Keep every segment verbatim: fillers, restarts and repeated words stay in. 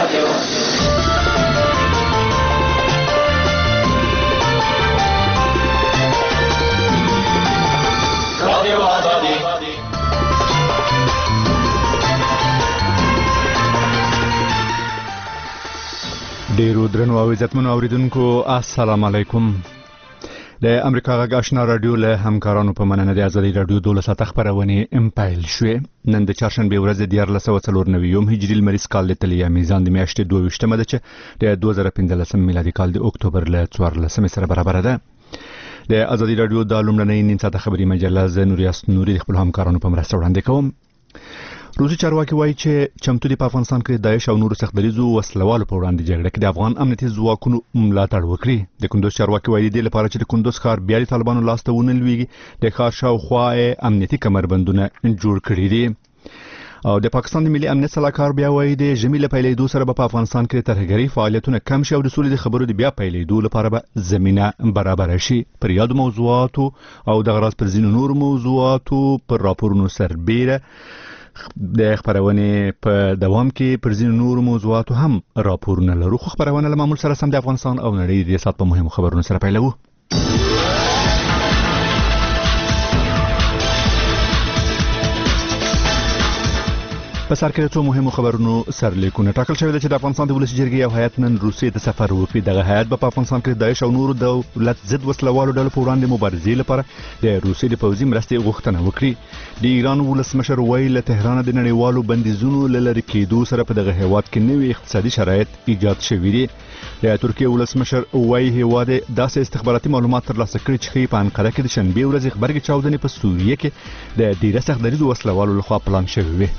ډیرو درنو او عزتمنو اوریدونکو السلام علیکم. د امریکا غږ آشنا رادیو له همکارانو په مننه د ازادي رادیو دولسه خبرونه امپایل شوې. نن د چهارشنبه ورځ د دیار لسو څلور نوي هجری لمریز کال د تلیا میزان د میاشتې دوه ویشتمه ده چې د دوه زره پنځلسم میلادي کال د اکتوبر له څوارلسمې سره برابر ده. د ازادي رادیو د لومړنۍ نیم ساعته خبري مجله ز نوریاس نوري خپل همکارانو په مرسته وړاندې کوم. روسي چارواکي وایي چې چمتو دي په افغانستان کې د داعش او نورو سختدریزو وسلوالو په وړاندې جګړه کې د افغان امنیتي ځواکونو ملاتړ وکړي. د کندوز چارواکي وایي د لپاره چې د کندوز ښار بیا د طالبانو لاس ته ونه لویږي د ښار شاوخوا امنیتي کمربندونه جوړ کړي دي. او د پاکستان د ملي امنیت صلاحکار بیا وایي د ژمي له پیلېدو سره په افغانستان کې ترهګري فعالیتونه کم شي او د سولې د خبرو د بیا پیلېدو لپاره به زمينه برابر شي. پر یادو موضوعاتو او د غراض پر ځینو نور موضوعاتو پر راپورونو سربېره د خبرونه په دوام کې پر ځینو نور موضوعاتو هم راپورونه لرو. خو خبرونه له معمول سره سم د افغانستان او نړۍ د سیاست په مهمو خبرونو سره پیلوو. په سر کې څو مهمو خبرونو سرلیکونه ټاکل شوی چې د افغانستان د ولسي جرګې یو هیئت نن روسیې ته سفر وکړي. دغه هیئت په افغانستان کې د داعش او نورو دولت ضد وسلوالو ډلو په وړاندې مبارزې لپاره د روسیې د پوځي مرستې غوښتنه وکړي. د ایران ولسمشر وایي له تهران د نړیوالو بندیزونو لری کېدو سره په دغه هیواد کې نوي اقتصادي شرایط ایجاد شوي دي. د ترکیه ولسمشر وایي هیواد داسې استخباراتي معلومات ترلاسه کړي چې په انقره کې د شنبه ورځ خبرګي چاودنې په سوریه کې د ډیره سختدریزو وسلوالو لخوا پلان شوی وي.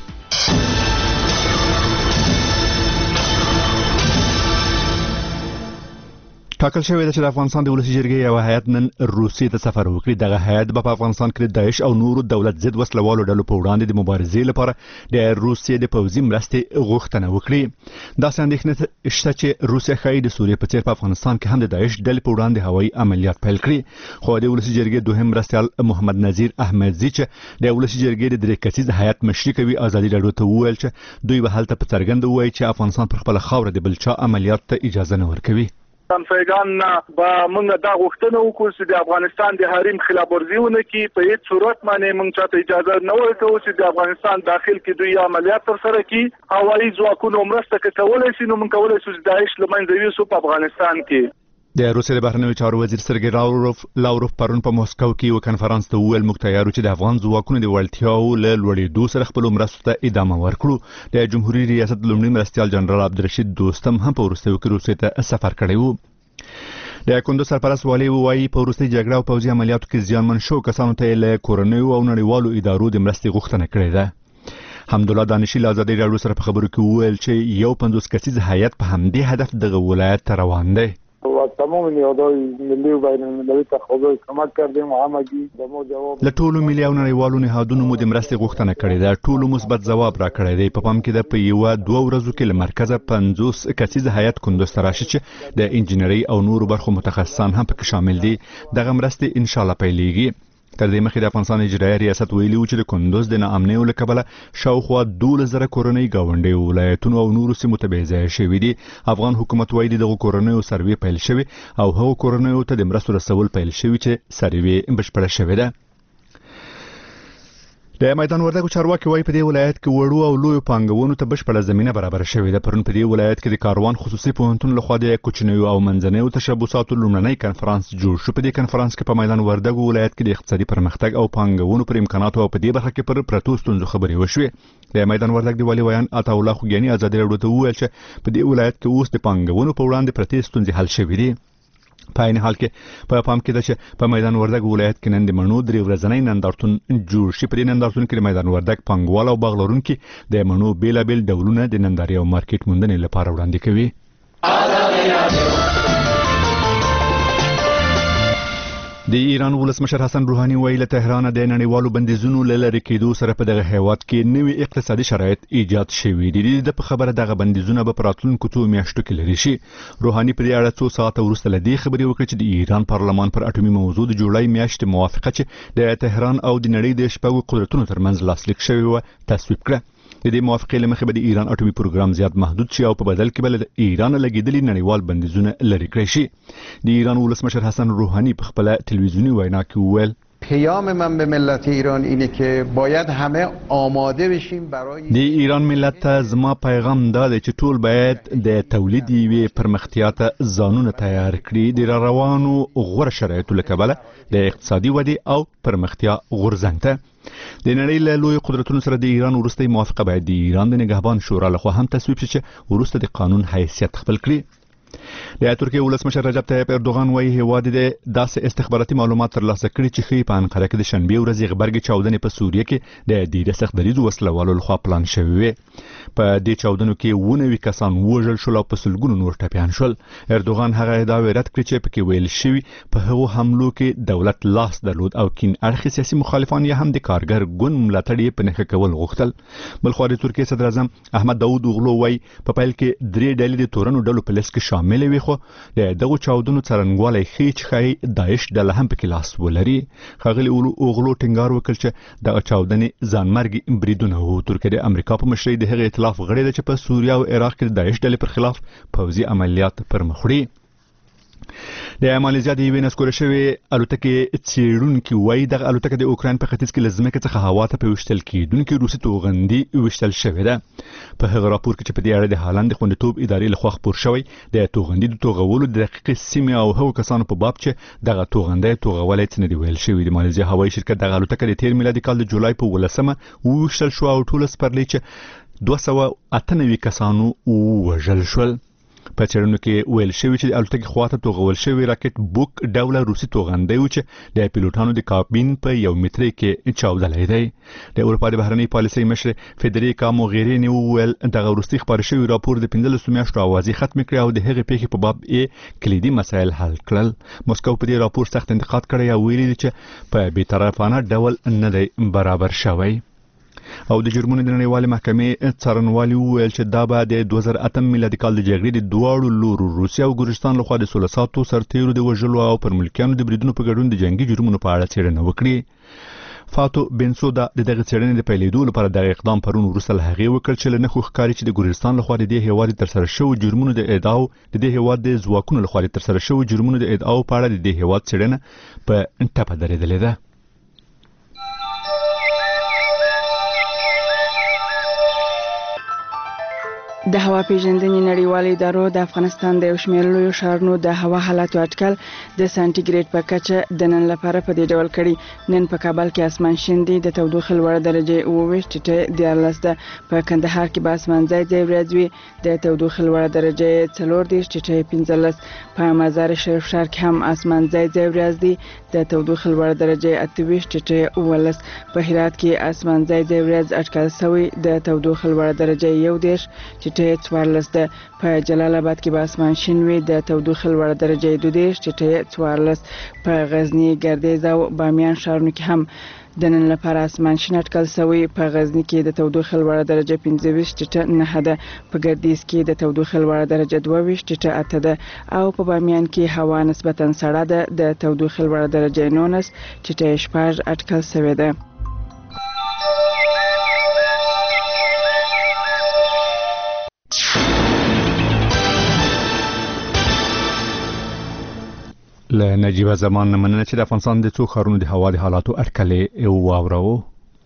ټاکل شوی چې د افغانستان د ولسي جرګې یو هیئت نن روسیې ته سفر وکړي. دغه هیئت په افغانستان کې د داعش او نورو دولت ضد وسلوالو ډلو په وړاندې د مبارزې لپاره د روسیې د پوځي مرستې غوښتنه وکړي. دا اندېښنه شته چې روسیه ښایي د سوریې په څیر په افغانستان کې هم د داعش ډلې په وړاندې هوایي عملیات پیل کړي. خو د ولسي جرګې دوهم مرستیال محمد نذیر احمدزي چې د ولسي جرګې د درې کسیز هیئت مشري کوي ازادي رادیو ته وویل چې دوی به هلته په څرګند وایي چې افغانستان پر خپل خاوره د بلچا عملیات ته اجازه نه ورکوي. همسایگان با موږ دا غوښتنه وکړو چې د افغانستان د حریم خلاف ورزیونه کې په هیڅ صورت باندې موږ ته اجازه نه ورکوو چې د افغانستان داخل کې دوی عملیات ترسره کړي. هوایي ځواکونو مرسته کولای شي نو موږ کولای شو چې داعش له منځه یوسو په افغانستان کې. د روسیې د بهرنیو چارو وزیر سرګی لاوروف لاوروف پرون په مسکو کې یو کنفرانس ته ویل موږ تیار چې د افغان ځواکونو د وړتیاو له لوړېدو سره خپل مرستو ته ادامه ورکړو. د جمهوریت ریاست لومړي مرستیال جنرال عبدالرشید دوستم هم په وروستیو کې روسیې ته سفر کړی و. د کندوز سرپرست والی وایي په وروستي جګړه او پوځي عملیاتو کې زیانمن شو کسانو ته له کورنیو او نړیوالو ادارو د مرستې غوښتنه کړې ده. حمدالله دانشي له ازادي رادیو سره په خبرو کې وویل چې یو پنځوس کسیز هیئت په همدې هدف دغه ولایت ته روان دی. تمام نیازهای ملی و بین المللی تقاضای کمک کردیم و همگی به ما جواب له ټولو ملي او نړیوالو نهادونو مو د مرستې غوښتنه کړې ده. ټولو مثبت ځواب راکړی دی. په پام کې ده په یو دوه ورځو کې له مرکزه پنځوس کسیز هیئت کندوز ته راشي چې د انجینري او نورو برخو متخصصان هم پکې شامل دي. دغه مرستې ان شاء الله پیلېږي. تر دې مخکې د افغانستان اجرایي ریاست ویلي و چې د کندوز د ناامنۍ له کبله شاوخوا دولس زره کورنۍ ګاونډي ولایتونو او نورو سیمو ته بېځایه شوي دي. افغان حکومت وایي دغه کورنیو سروې پیل شوی او هغو کورنیو ته د مرستو رسول پیل شوی چې سروې بشپړه شوې ده. د میدان وردګو چارواکي وایي په دې ولایت کې وړو او لویو پانګونو ته بشپړه زمینه برابر شوې ده. پرون په دې ولایت کې د کاروان خصوصي پوهنتون لخوا د کوچنیو او منځنیو تشبثاتو لومړنی کنفرانس جوړ شو. په دې کنفرانس کې په میدان وردګو ولایت کې د اقتصادي پرمختګ او پانګونو پر امکاناتو او په دې برخه کې پر پرتو ستونزو خبرې وشوې. د میدان وردګ د والي ویان عطا الله خوګیاني ازادي رادیو ته وویل چې په دې ولایت کې اوس د پانګونو په وړاندې پرتې ستونزې حل شوې دي. په عین حال کې په پام کې ده چې په میدان وردګ ولایت کې نن د مڼو درې ورځنی نندارتون جوړ شي. په دې نندارتون کې د میدان وردګ پانګوال او باغ لرونکي د مڼو بیلابیل ډولونه د نندارې او مارکیټ موندنې لپاره وړاندې کوي. د ایران ولسمشر حسن روحاني ویل له تهران د نړیوالو بندیزونو لری کېدو سره په دغه هیواد کې نوي اقتصادي شرایط ایجاد شوي دي. د په خبره دغه بندیزونه به پراتلونکو څو میاشتو کې لري شي. روحاني په دې اړه څو ساعته وروسته له دې خبرې وکړې چې د ایران پارلمان پر اټومي موضوع د جولای میاشتې موافقه چې د تهران او د نړۍ د شپږو قدرتونو ترمنځ لاسلیک شوی و تصویب کړه. د دې موافقې له مخې به د ایران اټومي پروګرام زیات محدود شي او په بدل کې به له ایران لګیدلي نړیوال بندیزونه لرې کړی شي. د ایران ولسمشر حسن روحانی په خپل تلویزیونی وینا کې وویل پیام من به ملت ایران اینه که باید همه آماده بشیم برای د ایران ملت ته زما پیغام دا دی چې ټول باید د تولید یوې پرمختیا ته ځانونه تیار کړي د روانو غوره شرایطو له کبله د اقتصادي ودې او پرمختیا غورځنګ ته. د نړۍ له لوی قدرتونو سره د ایران وروستۍ موافقه باید د ایران د نگهبان شورا لخوا هم تصویب شي چې وروسته د قانون حیثیت خپل کړي. د ترکیه ولسمشر رجب طیب اردوغان وايي هیواد د داسې استخباراتي معلومات ترلاسه کړي چې ښیي په انقره کې د شنبې ورځې غبرګې چاودنې په سوریه کې د ډیره سخت دریځو وسلوالو لخوا پلان شوې وې. په دې چاودنو کې اووه نوي کسان ووژل شول او په سلګونو نور ټپیان شول. اردوغان هغه ادعاوې رد کړې چې پکې ویل شوي په هغو حملو کې دولت لاس درلود او کین اړخي سیاسي مخالفان یې هم د کارګر ګوند ملاتړ یې په نښه کول غوښتل. بلخوا د ترکیه صدر اعظم احمد داود اوغلو وايي په پیل کې درې ډلې د تورنو ډلو په لیست کې شامل وي خو د دغه چاودنو څرنګوالی ښیي چې ښایي داعش ډله هم پکې لاس ولري. ښاغلي اوغلو ټینګار وکړ چې دغه چاودنې ځانمرګي بریدونه وو. ترکیه د امریکا په مشرۍ د هغې ائتلاف غړې ده چې په سوریه او عراق کې د داعش ډلې پر خلاف پوځي عملیات پر مخ وړي. د مالیزیا د یوې نسکوره شوې الوتکې څېړونکي وایي دغه الوتکه د اوکراین په ختیځ کې له ځمکې څخه هوا ته په ویشتل کېدونکي روسي توغندي ویشتل شوې ده. په هغه راپور کې چې په دې اړه د هالند د خوندیتوب ادارې لخوا خپور شوی د توغندي د توغولو د دقیقې سیمې او هغو کسانو په باب چې دغه توغندی توغولی څه نه دي ویل شوي. د مالیزیا هوایي شرکت دغه الوتکه د تیر میلادي کال د جولای په ولسمه وویشتل شوه او ټوله سپرلۍ چې دوه سوه اته نوي کسانو ووژل شول. په څېړنو کې ویل شوي چې د الوتکې خواته توغول شوی راکټ بوک ډوله روسي توغندی و چې د پیلوټانو د کابین په یو مترۍ کې چاودلی دی. د اروپا د بهرنۍ پالیسۍ مشر فدریکا موغیریني وویل دغه وروستي خپاره شوي راپور د پنځلسو میاشتو اوازې ختمې کړې او د هغې پیښې په باب یې کلیدي مسایل حل کړل. موسکو په دې راپور سخت انتقاد کړی او ویلي دی چې په بېطرفانه ډول نه دی برابر شوی. او د جرمونو د نړیوالې محکمې څارنوالي وویل چې دا به د دوه زره اتم میلادي کال د جګړې د دواړو لورو روسیه او ګورجستان لخوا د سوله ساتو سرتیرو د وژلو او پر ملکیانو د بریدونو په ګډون د جنگي جرمونو په اړه څېړنه وکړي. فاتو بنسودا د دغه څېړنې د پیلېدو لپاره دغه اقدام پرون وروسته له هغې وکړ چې له نښو ښکاري چې د ګورجستان لخوا د دې هیواد ترسره شوو جرمونو د ادعاو د دې هیواد د ځواکونو لخوا ترسره شوو جرمونو د ادعاو په اړه د دې هیواد څېړنه په ټپه درېدلې ده. د هوا پیژندنې نړیوالې ادارو د افغانستان د یو شمېر لویو ښارونو د هوا حالاتو اټکل د سانتیګریډ په کچه د نن لپاره په دې ډول کړي. نن په کابل کې اسمان شین دی، د تودوخې لوړه درجه اووه ویشت ټیټه دیارلس ده. په کندهار کې به اسمان ځای ځای ورځ وي، د تودوخې لوړه درجه څلور دېرش ټیټه پنځلس. په مزار شریف ښار کې هم اسمان ځای ځای ورځ دی، د تودوخې لوړه درجه اته ویشت ټیټه اوولس. په هرات کې اسمان ځای ځای ورځ اټکل شوی، د تودوخې لوړه درجه یو دېرش ټیټه څوارلس ده. په جلال آباد کې به اسمان شین وي، د تودوخې لوړه درجه دوه دېرش ټیټه څوارلس. په غزني، ګردیز او بامیان ښارونو کې هم د نن لپاره اسمان شین اټکل شوی. په غزني کې د تودوخې لوړه درجه پنځه ویشت ټیټه نهه ده. په ګردیز کې د تودوخې لوړه درجه دوه ویشت ټیټه اته ده او په بامیان کې هوا نسبتا سړه ده، د تودوخې لوړه درجه نولس ټیټه شپږ اټکل شوې ده. له نجیبه زمان نه مننه چې د افغانستان د څو ښارونو د هوا د حالاتو اټکل یې واورو.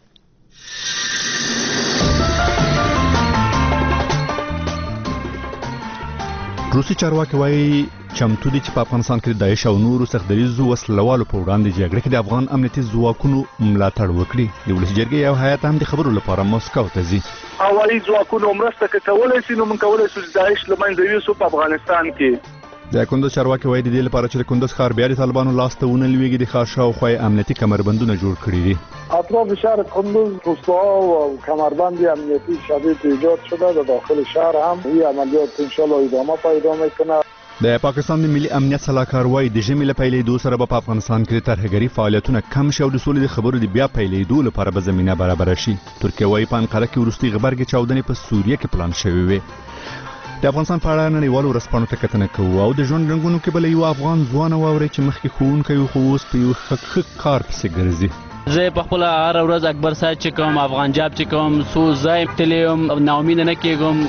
روسي چارواکي وایي چمتو دي چې په افغانستان کې د داعش او نورو سخت دریځو وسلوالو په وړاندې جګړه کې د افغان امنیتي ځواکونو ملاتړ وکړي. د ولس جرګې یو هیات هم د خبرو لپاره مسکو ته ځي. هوایي ځواکونو مرسته کولای شي، نو موږ کولای شو چې داعش له منځه یوسو په افغانستان کې. د کندوز چارواکي وایي د دې لپاره چې د کندوز ښار بیا د طالبانو لاس ته ونه لویږي د ښار شاوخوا امنیتي کمربندونه جوړ کړي دي. اطراف شهر کندوز روستاها و کمربند امنیتی شدید ایجاد شده. در داخل شهر هم این عملیات انشالله ادامه پیدا میکنه. د پاکستان د ملي امنیت صلاحکار وایي د ژمي له پیلېدو سره به په افغانستان کې د ترهګري فعالیتونه کم شي او د سولې د خبرو د بیا پیلېدو لپاره به زمینه برابره شي. ترکیه وایي په انقره کې وروستۍ غبرګې چاودنې په سوریه کې پلان شوې وې. د افغانستان په اړه نړیوالو ورځپاڼو ته کتنه کوو او د ژوند رنګونو کې بل یو افغان ځوان واوري چې مخکې ښوونکی خو اوس په یو ښه کار پسې ګرځي. زه په خپل هر ورځ اکبر صاحب چې کوم افغان جاب چې کوم سو زای تلیم ناامید نه کېږم.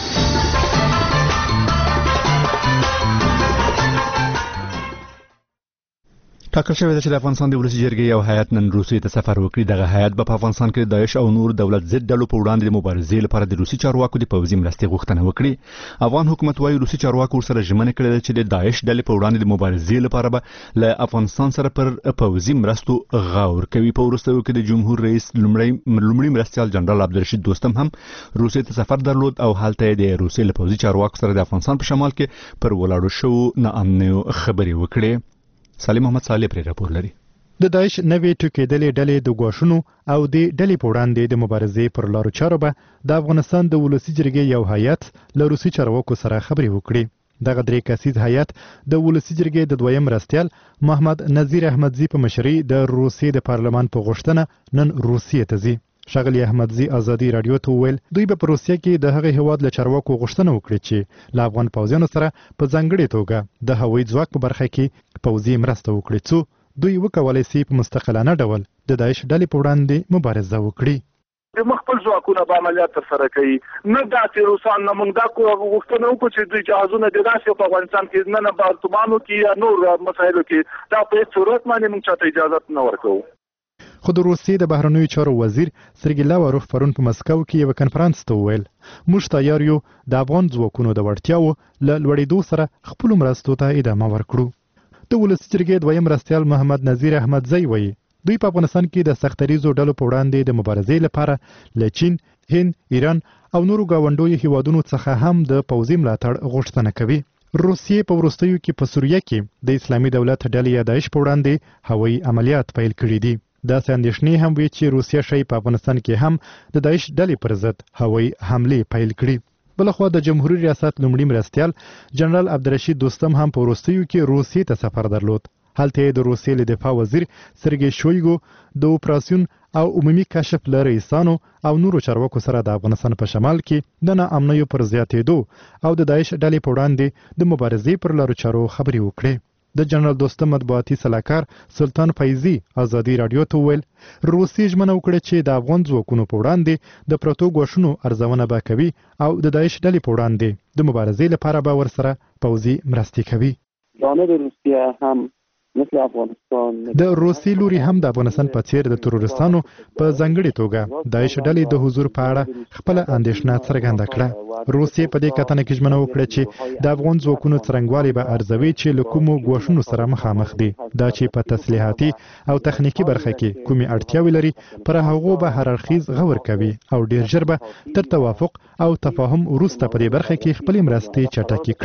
ټاکل شوې ده چې د افغانستان د ولسي جرګې یو هیئت نن روسیې ته سفر وکړي. دغه هیئت به په افغانستان کې د داعش او نور دولت ضد ډلو په وړاندې د مبارزې لپاره د روسي چارواکو د پوځي مرستې غوښتنه وکړي. افغان حکومت وايي روسي چارواکو ورسره ژمنه کړې ده چې د داعش ډلې په وړاندې د مبارزې لپاره به له افغانستان سره پر پوځي مرستو غور کوي. په وروستیو کې د جمهور رئیس لومړی لومړي مرستیال جنرال عبدالرشید دوستم هم روسیې ته سفر درلود او هلته د روسیې له پوځي چارواکو سره د افغانستان په شمال کې پر ولاړو شوو ناامنیو خبرې وکړې. سالم محمد صالح پرې راپور لري. د داعش نوې ټوکېدلې ډلې د ګواښونو او د ډلې په وړاندې د مبارزې پر لارو چارو به د افغانستان د ولسي جرګې یو هیئت له روسي چارواکو سره خبرې وکړي. دغه درې کسیز هیئت د ولسي جرګې د دویم مرستیال محمد نذیر احمدزي په مشرۍ د روسیې د پارلمان په غوښتنه نن روسیې ته ځي. ښاغلي احمدزي ازادي رادیو ته وویل دوی به په روسیه کې د هغه هیواد له چارواکو غوښتنه وکړي چې له افغان پوځیانو سره په ځانګړې توګه د هوایي ځواک په برخه کې پوځي مرسته وکړي څو دوی وکولای شي په مستقلانه ډول د داعش ډلې په وړاندې مبارزه وکړي. د مخبل ځواکونه به عملیات ترسره کوي. نه داسې روسان نه موږ دا غوښتنه وکړو چې دوی جهازونه د داسې په افغانستان کې نه نه بارتمانو کې یا نور مسایلو کې دا په هیڅ صورت باندې موږ چاته اجازه نه ورکوو. خو د روسیې د بهرنیو چارو وزیر سرګی لاوروف پرون په مسکو کې یو کنفرانس ته وویل موږ تیار یو د افغان ځواکونو د وړتیاو له لوړېدو سره خپل مرستو ته ادامه ورکړو. د ولسي جرګې دویم مرستیال محمد نذیر احمدزي وایي دوی په افغانستان کې د سختریزو ډلو په وړاندې د مبارزې لپاره له چین، هند، ایران او نورو ګاونډیو هیوادونو څخه هم د پوځي ملاتړ غوښتنه کوي. روسیې په وروستیو کې په سوریه کې د اسلامي دولت ډلې یا داعش په وړاندې هوایي عملیات پیل کړي دي. داسې اندېښنې هم وي چې روسیه شی په افغانستان کې هم د داعش ډلې پر ضد هوایي حملې پیل کړي. بلخوا د جمهوریت ریاست لومړي مرستیال جنرال عبدالرشید دوستم هم په وروستیو کې روسیې ته سفر درلود. هلته د روسیې له دفاع وزیر سرګی شویګو د اپراسیون او عمومي کشف له رئیسانو او نورو چارواکو سره د افغانستان په شمال کې د ناامنیو پر زیاتېدو او د داعش ډلې په وړاندې د مبارزې پر لارو چارو خبرې وکړې. د جنرال دوستم مطبوعاتي سلاکار سلطان فیضي ازادي رادیو ته وویل روسیې ژمنه وکړه چې د افغان ځواکونو په وړاندې د پرتو ګواښونو ارزونه به کوي او د داعش ډلې په وړاندې د مبارزې لپاره به ورسره پوځي مرستې کوي. جانب روسیه هم مثل افغانستان د روسي لوري هم د افغانستان په څیر د تروریستانو په ځانګړي توګه داعش ډلې د حضور په اړه خپل اندېښنه څرګنده کړه. روسیې په دې کتنه کې ژمنه وکړه چې د افغان ځواکونو څرنګوالي به ارزوي چې له کومو ګواښونو سره مخامخ دي. دا چې په تسلیحاتي او تخنیکی برخه کې کومې اړتیاوې لري پر هغو به هر اړخیز غور کوي او ډیر ژر به تر توافق او تفاهم وروسته په دې برخه کې خپل مرستې چټکې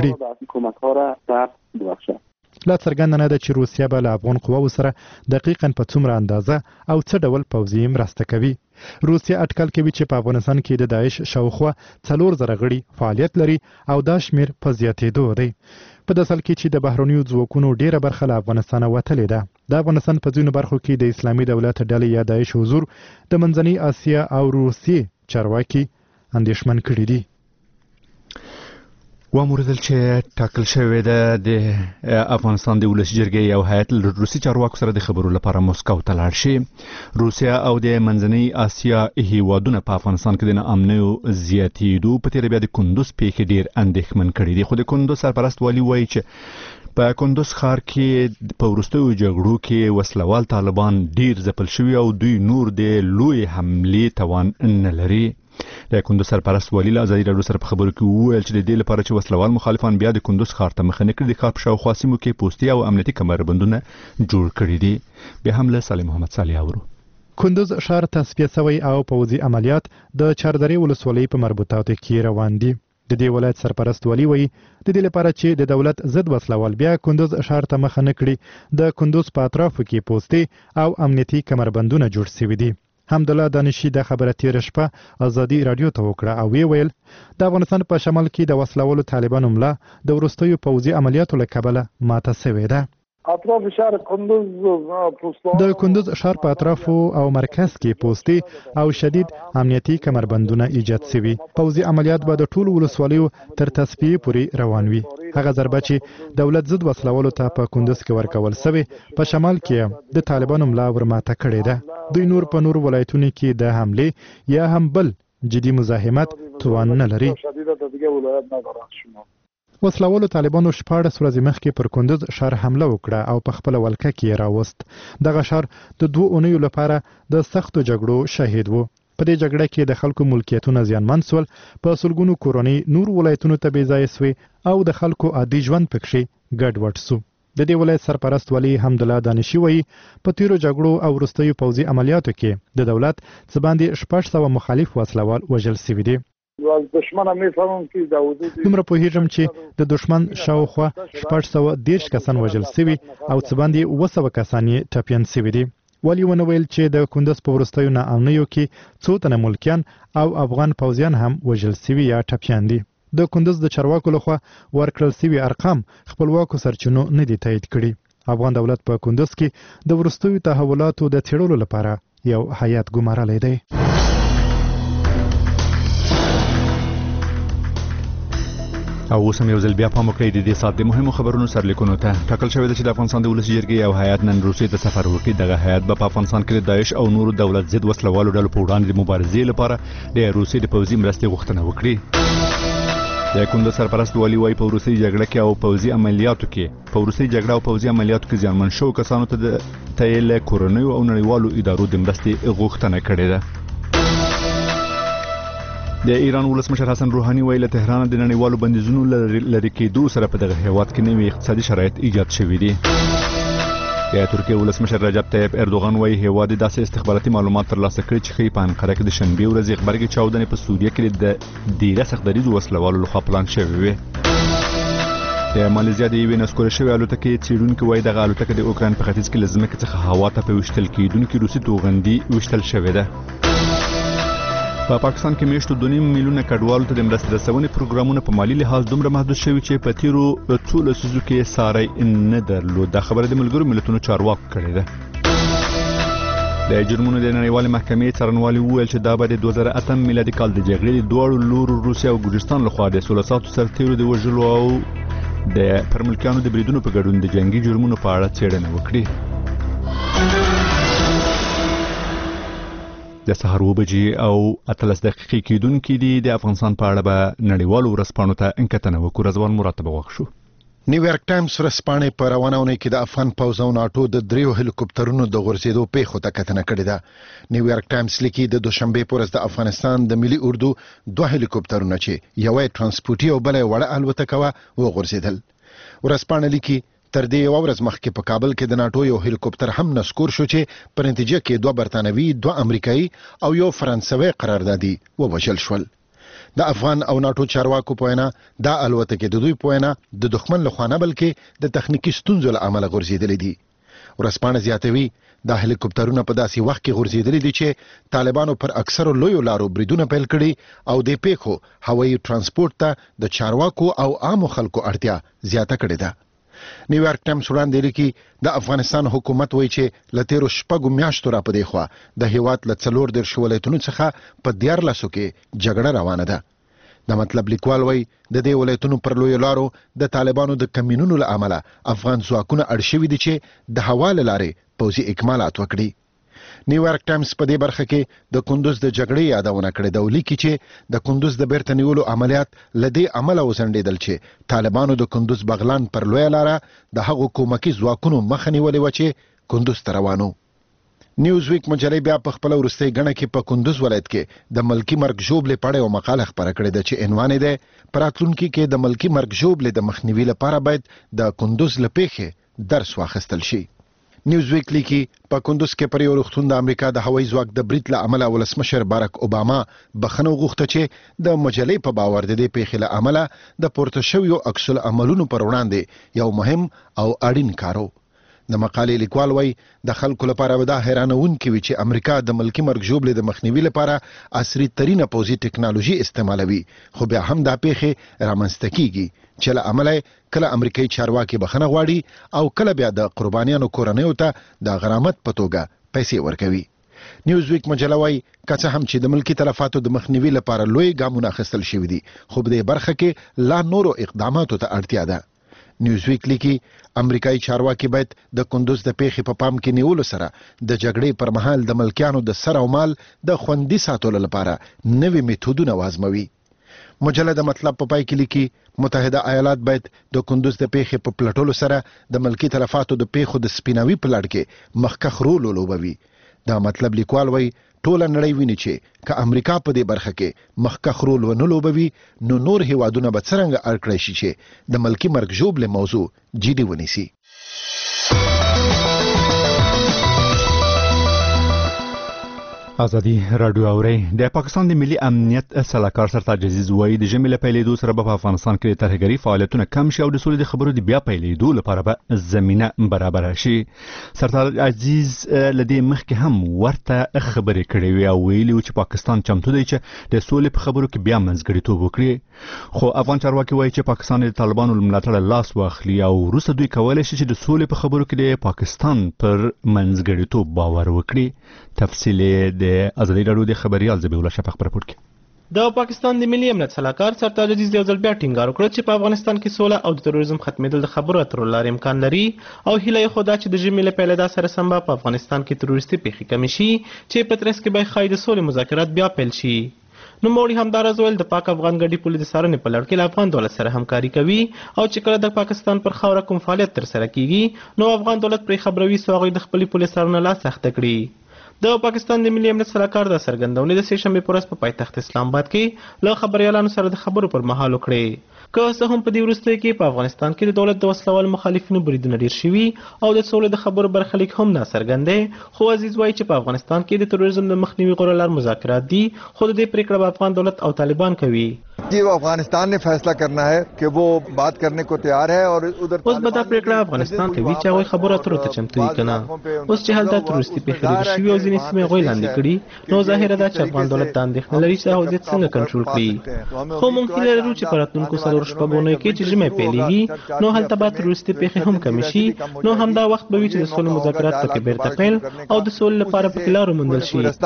کړي. لا څرګنده نه ده چې روسیه به له افغان قواو سره دقیقاً په څومره اندازه او څه ډول پوځي مرسته کوي. روسیه اټکل کوي چې په افغانستان کې د داعش شاوخوا څلور زره غړي فعالیت لري او دا شمیر په زیاتېدو دی. په داسې حال کې چې د بهرنیو ځواکونو ډیره برخه له افغانستانه وتلې ده. د افغانستان په ځینو برخو کې د اسلامي دولت ډلې یا داعش حضور د منځنۍ اسیا او روسیې چارواکي اندېښمن کړي دي. واموردل چې ټاکل شوې ده د افغانستان د ولسي جرګې یو هیئت له روسي چارواکو سره د خبرو لپاره مسکو ته لاړ شي. روسیا او د منځنۍ اسیا هیوادونه په افغانستان کې د ناامنیو زیاتېدو په تېره بیا د کندوز پیښې ډېر اندېښمن کړي دي. خو د کندوز سرپرست والي وایي چې په کندوز ښار کې په وروستیو جګړو کې وسلوال طالبان ډېر ځپل شوي او دوی نور د لوی حملې توان نه لري. د کندوز سرپرست والي له ازادي راډیو سره په خبرو کې وویل چې د دې لپاره چې وسلوال مخالفان بیا د کندوز ښار ته مخه نه کړي د ښار په شاوخوا سیمو کې پوستي او امنیتي کمربندونه جوړ کړي دي. بیا هم له سالم محمد صالح اورو. کندوز ښار تصفیه شوی او پوځي عملیات د چاردرې ولسوالۍ په مربوطاتو کې روان دي. د دې ولایت سرپرست والي وایي د دې لپاره چې د دولت ضد وسلوال بیا کندوز ښار ته مخه نه کړي د کندوز په اطرافو کې پوستي او امنیتي کمربندونه جوړ شوي دي. حمدالله دانشي د خبره تیر شپه ازادي رادیو ته وکړه او وی ویل د افغانستان په شمال کې د وسلوالو طالبانو ملا د وروستیو پوځي عملیاتو له کبله ماته شوې ده. اطراف شهر کندوز پوستان د کندوز ښار په اطرافو او مرکز کې پوستي او شدید امنیتي کمربندونه ایجاد شوي. پوځي عملیات به د ټولو ولسوالیو تر تصفیې پورې روان وي. هغه ضربه چې دولت ضد وسلوالو ته په کندوز کې ورکول شوې په شمال کې د طالبانو ملا ورماته کړې ده. دوی نور په نور ولایتونو کې د حملې یا هم بل جدي مزاحمت توان نه لري. وسلوالو طالبانو شپاړس ورځې مخکې پر کندوز ښار حمله وکړه او په خپله ولکه کې یې راوست. دغه ښار د دوو اونیو لپاره د سختو جګړو شاهد و. په دې جګړه کې د خلکو ملکیتونه زیانمن سول، په سلګونو کورنۍ نور ولایتونو ته بې ځایه سوې او د خلکو عادي ژوند پکښې ګډوډ سو. د دې ولایت سرپرست ولی حمدالله دانشي وایي په تیرو جګړو او وروستیو پوځي عملیاتو کې د دولت څه باندې شپږ سوه مخالف وسلوال وژل سوي دي. از دشمن میفهمم که د حدود دومره پوهیږم چې د دشمن شاوخوا شپږ سوه دېرش کسان وژل سوي او څه باندې اووه سوه کسان یې ټپیان سوي دي. ولی ونه ویل چې د کندوز په وروستیو ناامنیو کې څو تنه ملکیان او افغان پوځیان هم وژل سوي یا ټپیان دي. د کندوز د چارواکو لخوا ورکړل سوي ارقام خپلواکو سرچینو نه دي تایید کړي. افغان دولت په کندوز کې د وروستیو تحولاتو د څېړلو لپاره یو هیات ګمارلی دی. او اوس هم یو ځل بیا پام وکړئ د دې ساعت د مهمو خبرونو سرلیکونو ته. ټاکل شوې ده چې د افغانستان د ولسي جرګې یو هیات نن روسیې ته سفر وکړي. دغه هیات به په افغانستان کې د داعش او نورو دولت ضد وسلوالو ډلو په وړاندې د مبارزې لپاره د روسیې د پوځي مرستې غوښتنه وکړي. د کندوز سرپرست والي وایي په وروستۍ جګړه کې او پوځي عملیاتو کې په وروستۍ جګړه او پوځي عملیاتو کې زیانمن شوو کسانو ته د ته یې له کورنیو او نړیوالو ادارو د مرستې غوښتنه کړې ده. د ایران ولسمشر حسن روحاني ویل تهران د نړیوالو بندیزونو لرې کېدو سره په دغه هیواد کې نوي اقتصادي شرایط ایجاد شوي دي. د ترکیې ولسمشر رجب طیب اردوغان وایي هیواد داسې استخباراتي معلومات ترلاسه کړي چې ښیي په انقره کې د شنبې ورځې غبرګې چاودنې په سوریه کې د ډیره سختدریځو وسلوالو لخوا پلان شوې وې. د مالیزیا د یوې نسکوره شوې الوتکې څېړونکي وایي دغه الوتکه د اوکراین په ختیځ کې له ځمکې څخه هوا ته په ویشتل کېدونکي روسي توغندي ویشتل شوې ده. په پا پاکستان کې میاشتو دوه نیم میلیونه کډوالو ته د مرستې رسونې پروګرامونه په مالي لحاظ دومره محدود شوي چې په تیرو څو لسیزو کې ساری نه درلود. دا خبره د ملګرو ملتونو چارواکو کړې ده. د جرمونو د نړیوالې محکمې څارنوالي وویل چې دا به د دوه زره اتم میلادي کال د جګړې د دواړو لورو روسیه او ګورجستان لخوا د سولساتو سرتیرو د وژلو او د پرملکیانو د بریدونو په ګډون د جنگي جرمونو په اړه څېړنه وکړي. د سهار اوه بجې او اتلس دقیقې کېدونکي دي. د افغانستان په اړه به نړیوالو ورځپاڼو ته انکتنه وکړو. رضوان مراد به وغږ شو. نیویارک ټایمز ورځپاڼې په روانه اونۍ کې د افغان پوځ او ناټو د دریو هلیکوپټرونو د غورځېدو پیښو ته کتنه کړې ده. نیویارک ټایمز لیکي د دوشنبې په ورځ د افغانستان د ملي اردو دوه هلیکوپټرونه چې یو یې ټرانسپورټي او بل یې وړه الوتکه وه وغورځېدل. ورځپاڼه لیکي تر دې یو ورځ مخکې په کابل کې د ناټو یو هلیکوپټر هم نسکور شو چې په نتیجه کې دوه برتانوي، دوه امریکایي او یو فرانسوي قراردادي ووژل شول. د افغان او ناټو چارواکو په وینا دا الوتکې د دوی په وینا د دښمن له خوا نه بلکې د تخنیکي ستونزو له امله غورځېدلې دي. ورځپاڼه زیاتوي دا هلیکوپټرونه په داسې وخت کې غورځېدلې دي چې طالبانو پر اکثرو لویو لارو بریدونه پیل کړي او د پیښو هوایي ترانسپورت ته د چارواکو او عامو خلکو اړتیا زیاته کړې ده. نیویارک ټایمز وړاندې لیکي د افغانستان حکومت وایي چې له تیرو شپږو میاشتو را په دې خوا د هیواد له څلور دېرش ولایتونو څخه په دیارلسو کې جګړه روانه ده. د مطلب لیکوال وایي د دې ولایتونو پر لویو لارو د طالبانو د کمینونو له امله افغان ځواکونه اړ شوي دي چې د هوا له لارې پوځي اکمالات وکړي. نیویارک ټایمز په دې برخه کې د کندوز د جګړې یادونه کړې ده او لیکي چې د کندوز د بیرته نیولو عملیات له دې امله وځنډېدل چې طالبانو د کندوز بغلان پر لویه لاره د هغو کومکي ځواکونو مخه نیولې وه چې کندوز ته روان وو. نیوز ویک مجلې بیا په خپله وروستۍ ګڼه کې په کندوز ولایت کې د ملکي مرګ ژوبلې په اړه یو مقاله خپره کړې ده چې عنوان یې دی په راتلونکي کې د ملکي مرګ ژوبلې د مخنیوي لپاره باید د کندوز له پیښې درس واخیستل شي. نیوز ویک لیکي په کندوز کې پر یو روغتون د امریکا د هوایي ځواک د برید له امله ولسمشر باراک اوباما بخښنه وغوښته چې د مجلې په باور د دې پیښې له امله د پورته شویو عکس العملونو پر وړاندې یو مهم او اړین کار و. د مقالې لیکوال وایي د خلکو لپاره به دا حیرانونکي وي چې امریکا د ملکی مرګ ژوبلې د مخنیوي لپاره عصري ترینه پوځي ټکنالوژي استعمالوي، خو بیا هم دا پیښې رامنځته کیږي چې له امله کله امریکایي چارواکي بخښنه غواړي او کله بیا د قربانیانو کورنیو ته د غرامت په توګه پیسې ورکوي. نیوز ویک مجله وايي که څه هم چې د ملکی تلفاتو د مخنیوي لپاره لوی ګامونه اخیستل شوي دي، خو په دې برخه کې لا نورو اقداماتو ته اړتیا ده. نیوز ویک لیکي امریکایي چارواکي باید د کندوز د پیښې په پام کې نیولو سره د جګړې پر مهال د ملکیانو د سر او مال د خوندي ساتلو لپاره نوي میتودونه وازموي. مجله د مطلب په پای کې لیکي متحده ایالات باید د کندوز د پیښې په پلټولو سره د ملکی تلفاتو د پیښو د سپیناوي په لړ کې مخکښ رول ولوبوي. دا مطلب لیکوال وایي ټوله نړۍ ویني چې که امریکا په دې برخه کې مخکښ رول ونه لوبوي نو نور هیوادونه به څرنګه اړ کړی شي چې د ملکی مرګ ژوبلې موضوع جدي ونیسي. ازادي رادیو اوري د پاکستان د ملي امنیت سلاکار سرتاج عزیز وایي د ژمي له پیلېدو سره په افغانستان کې د ترهګري فعالیتونه کم شي او د سولې د خبرو د بیا پیلېدو لپاره به زمينه برابر شي. سرتاج عزیز لدې مخکې هم ورته خبرې کړې وي او ویلي چې پاکستان چمتو دی چې د سولې په خبرو کې بیا منځګړیتوب وکړي، خو افغان چارواکي وایي چې پاکستان د طالبانو ملاتړ لاس واخلي او وروسته دوی کولای شي چې د سولې په خبرو کې د پاکستان پر منځګړیتوب باور وکړي. تفصیل د ازادي رادیو د خبريال زبیح الله شفق پر راپور کې د پاکستان د ملي امنیت سلاکار سرتاج عزیز یو ځل بیا ټینګار وکړ چې په افغانستان کې سوله او د تروریزم ختمېدل د خبرو اترو لارې امکان لري او هیله یې خو دا چې د ژمي له پیلېدا سره سم په افغانستان کې تروریستي پیښې کمې شي چې په ترڅ کې به ښایي د سولې مذاکرات بیا پیل شي. نوموړي همداراز ویل د پاک افغان ګډي پولې د څارنې په لړ کې له افغان دولت سره همکاري کوي او چې کله د پاکستان پر خاوره کوم فعالیت ترسره کیږي نو افغان دولت پرې خبروي سو هغوی د خپلې پولې څارنه لا سخته کړي. د پاکستان د ملي امنیت سلاکار د څرګندونې د سې شنبې په ورځ په پایتخت اسلام آباد کې له خبريالانو سره د خبرو پر مهال وکړې. که څه هم په دې وروستیو کې په افغانستان کې د دولت د وسلوال مخالفینو بریدونه ډیر شوي او د سولې د خبرو برخلیک هم ناڅرګند دی، خو عزیز وایي چې په افغانستان کې د تروریزم د مخنیوي غوره لار مذاکرات دي، خو د دې پریکړه به افغان دولت او طالبان کوي. कि वो अफगानिस्तान ने फैसला करना है कि वो बात करने को तैयार है और उधर اوس به دا پریکړه افغانستان کوي چې هغوی خبرو اترو ته چمتو دي که نه. اوس چې هلته تروریستي پیښې ډېرې شوي او ځینې سیمې هغوی لاندې کړي نو ظاهره ده چې افغان دولت دا اندېښنه لري چې دا وضعیت څنګه کنټرول کړي، خو موږ هیله لرو چې په راتلونکو څلورو شپږونیو کې چې ژمی پیلېږي نو هلته به تروریستي پیښې هم کمې شي، نو همدا وخت به وي چې د سولې مذاکرات پکې بیرته پیل او د سولې لپاره پکې لار وموندل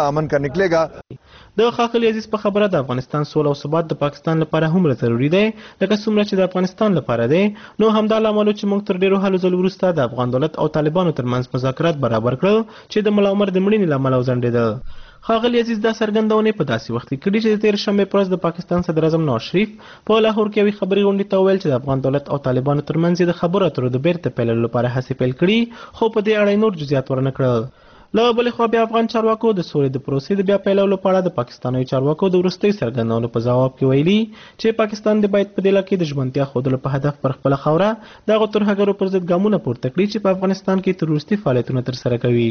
شي. د ښاغلي عزیز په خبره د افغانستان سوله او ثبات د پاکستان لپاره هم ضروري دی لکه څومره چې د افغانستان لپاره دی، نو همدا لامل چې موږ تر ډیرو هلو ځلو وروسته د افغان دولت او طالبانو ترمنځ مذاکرات برابر کړل چې د ملا عمر د مړینې له امله وځنډېدل. ښاغلي عزیز دا څرګندونې په داسې وخت کې کړي چې د تېر شنبې په ورځ د پاکستان صدر اعظم نواز شریف په لاهور کې یوې خبري غونډې ته وویل چې د افغان دولت او طالبانو ترمنځ د خبرو اترو د بیرته پیلولو لپاره هڅې پیل کړي، خو په دې اړه نور جزئیات ورنه کړل. له بلې خوا بیا افغان چارواکو د سولې د پروسې د بیا پیلولو په اړه د پاکستاني چارواکو د وروستیو څرګندونو په ځواب کې ویلي چې پاکستان د باید په دې لکه د ژمنتیا ښودلو په هدف پر خپله خاوره د هغو ترهګرو پر ضد ګامونه پورته کړي چې په افغانستان کې تروریستي فعالیتونه ترسره کوي.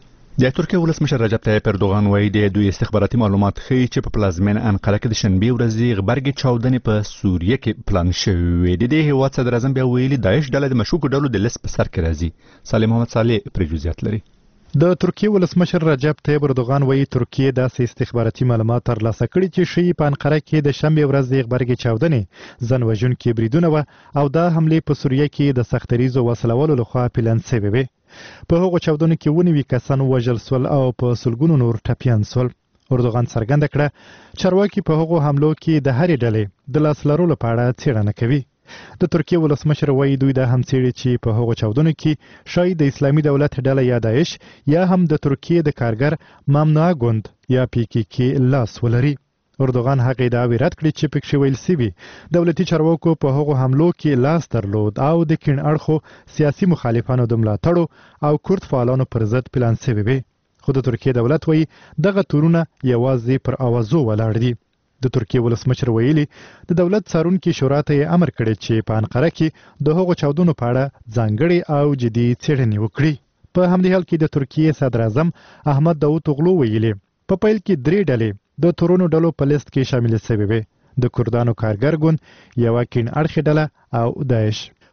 د ترکیه ولسمشر رجب طیب اردوغان وایي د دوی استخباراتي معلومات ښیي چې په پلازمین انقره کې د شنبې ورځې غبرګې چاودنې په سوریه کې پلان شوې وې. د دې هیواد صدر اعظم بیا ویلي داعش ډله د مشکوکو ډلو د لیست په سر کې راځي. صالح محمد صالح پرې جزئیات لري. د ترکیه ولسمشر رجب طیب اردوغان وایي ترکیه داسې استخباراتي معلومات ترلاسه کړي چې ښیي په انقره کې د شنبې ورځ د غبرګې چاودنې ځان وژونکي بریدونه وه او دا حملې په سوریه کې د سختریزو وسلوالو لخوا پلان شوې وې. په هغو چاودنو کې اووه نوي کسان ووژل سول او په سلګونو نور ټپیان سول. اردوغان څرګنده کړه چارواکي په هغو حملو کې د هرې ډلې د لاس لرلو په اړه څېړنه کوي. د ترکیه ولسمشر وایي دوی دا هم څېړي چې په هغو چاودنو کې شاید د اسلامي دولت ډله یا داعش یا هم د ترکیه د کارګر ممنوعه ګوند یا پی کی کی لاس ولري. اردوغان هغه ادعاوې رد کړې چې پکې ویل سوي دولتي چارواکو په هغو حملو کې لاس درلود او د کیڼ اړخو سیاسي مخالفانو د ملاتړو او کورد فعالانو پر ضد پلان شوي وي. خو د ترکیه دولت وایي دغه تورونه یوازې پر اوازو ولاړ دي. د ترکیه ولسمشر ویلي د دولت څارونکي شورا ته یې امر کړی چې په انقره کې د هغو چاودنو په اړه ځانګړې او جدي څېړنې وکړي. په همدې حال کې د ترکیه صدر اعظم احمد داوطوغلو ویلي په پیل کې درې ډلې د تورونو ډلو په لیست کې شامل شوې وې: د کردانو کارګر ګوند، یوه کیڼ اړخې ډله او داعش.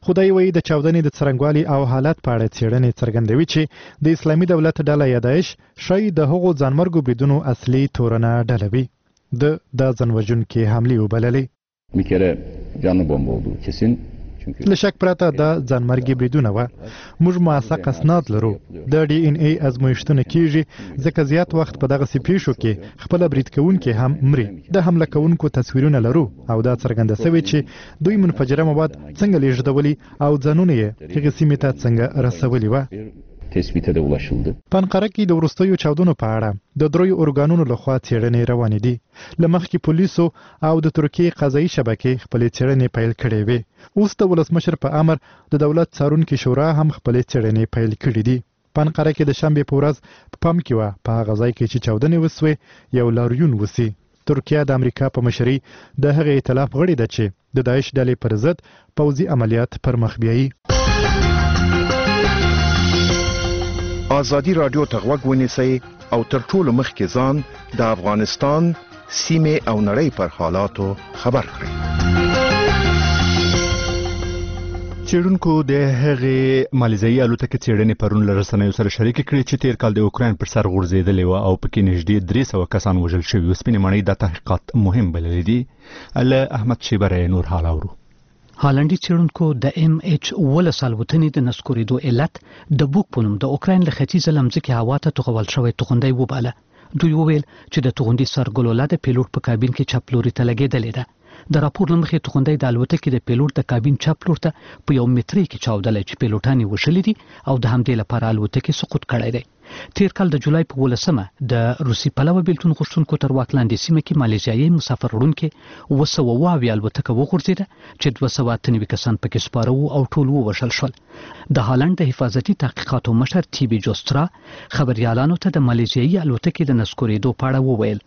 خدای وایي د چاودنې د څرنګوالي او حالت په اړه څېړنې څرګندوي چې د اسلامي دولت ډله یا داعش شاید د هغو ځانمرګو بریدونو اصلي تورنه ډله وي. د دا ځانوژونکې حملې وبللې. Bir kere canlı bomba olduğu kesin. له شک پرته دا ځانمرګي بریدونه وه. موږ موثق اسناد لرو. د ډي ان اي ازمویښتونه کیږي ځکه زیات وخت په دغسې پیښو کې خپله برید کوونکي هم مري. د حمله کوونکو تصویرونه لرو او دا څرګنده سوې چې دوی منفجره مواد څنګه لیږدولي او ځانونه یې هغې سیمې ته څنګه رسولي وه. tespite de ulaşıldı. په انقره کې د وروستیو چاودنو په اړه د دریو ارګانونو لخوا څېړنې روانې دي. له مخکې پولیسو او د ترکیې قضایي شبکې خپلې څېړنې پیل کړې وې. اوس د ولسمشر په امر د دولت څارونکې شورا هم خپلې څېړنې پیل کړې دي. په انقره کې د شنبې په ورځ په پام کې وه په هغه ځای کې چې چاودنې وسوې یو لاریون وسي. ترکیه د امریکا په مشرۍ د هغې ائتلاف غړې ده چې د داعش ډلې پر ضد پوځي عملیات پر مخ بیایي. آزادي رادیو ته غوږ ونیسئ او تر ټولو مخکې ځان د افغانستان سیمې او نړۍ پر حالاتو خبر کړئ. چېرونکو د هغې مالیزیایي الوتکې څېړنې پرون له رسنیو سره شریکې کړې چې تیر کال د اوکراین پر سر غورځېدلې وه او پکې نږدې درې سوه کسان وژل شوي. سپینې ماڼۍ دا تحقیقات مهم بللي دي. له احمد شیبره نور حال اورو. هالندي څېړونکو د ام ایچ ولس الوتنې د نسکورېدو علت د بوک په نوم د اوکراین له ختیځه لمځکې هوا ته توغول شوی توغندی وباله. دوی وویل چې د توغندي سرګلوله د پیلوټ په کابین کې چپ لوري ته لګېدلې ده. د راپور له مخې توغندی د الوتکې د پیلوټ د کابین چپ لور ته په یو مترۍ کې چاودلی چې پیلوټان یې وشلي دي او د همدې لپاره الوتکې سقوط کړی دی. تیر کال د جولای په ولسمه د روسي پلوه بیلتون غوښتونکو تر واک لاندې سیمه کې مالیزیایي مسافر وړونکې اوه سوه اوه اویا الوتکه وغورځېده چې دوه سوه اته نوي کسان پکې سپاره وو او ټول ووژل شول. د هالند د حفاظتي تحقیقاتو مشر تیبي جوسترا خبریالانو ته د مالیزیایي الوتکې د نسکورېدو په اړه وویل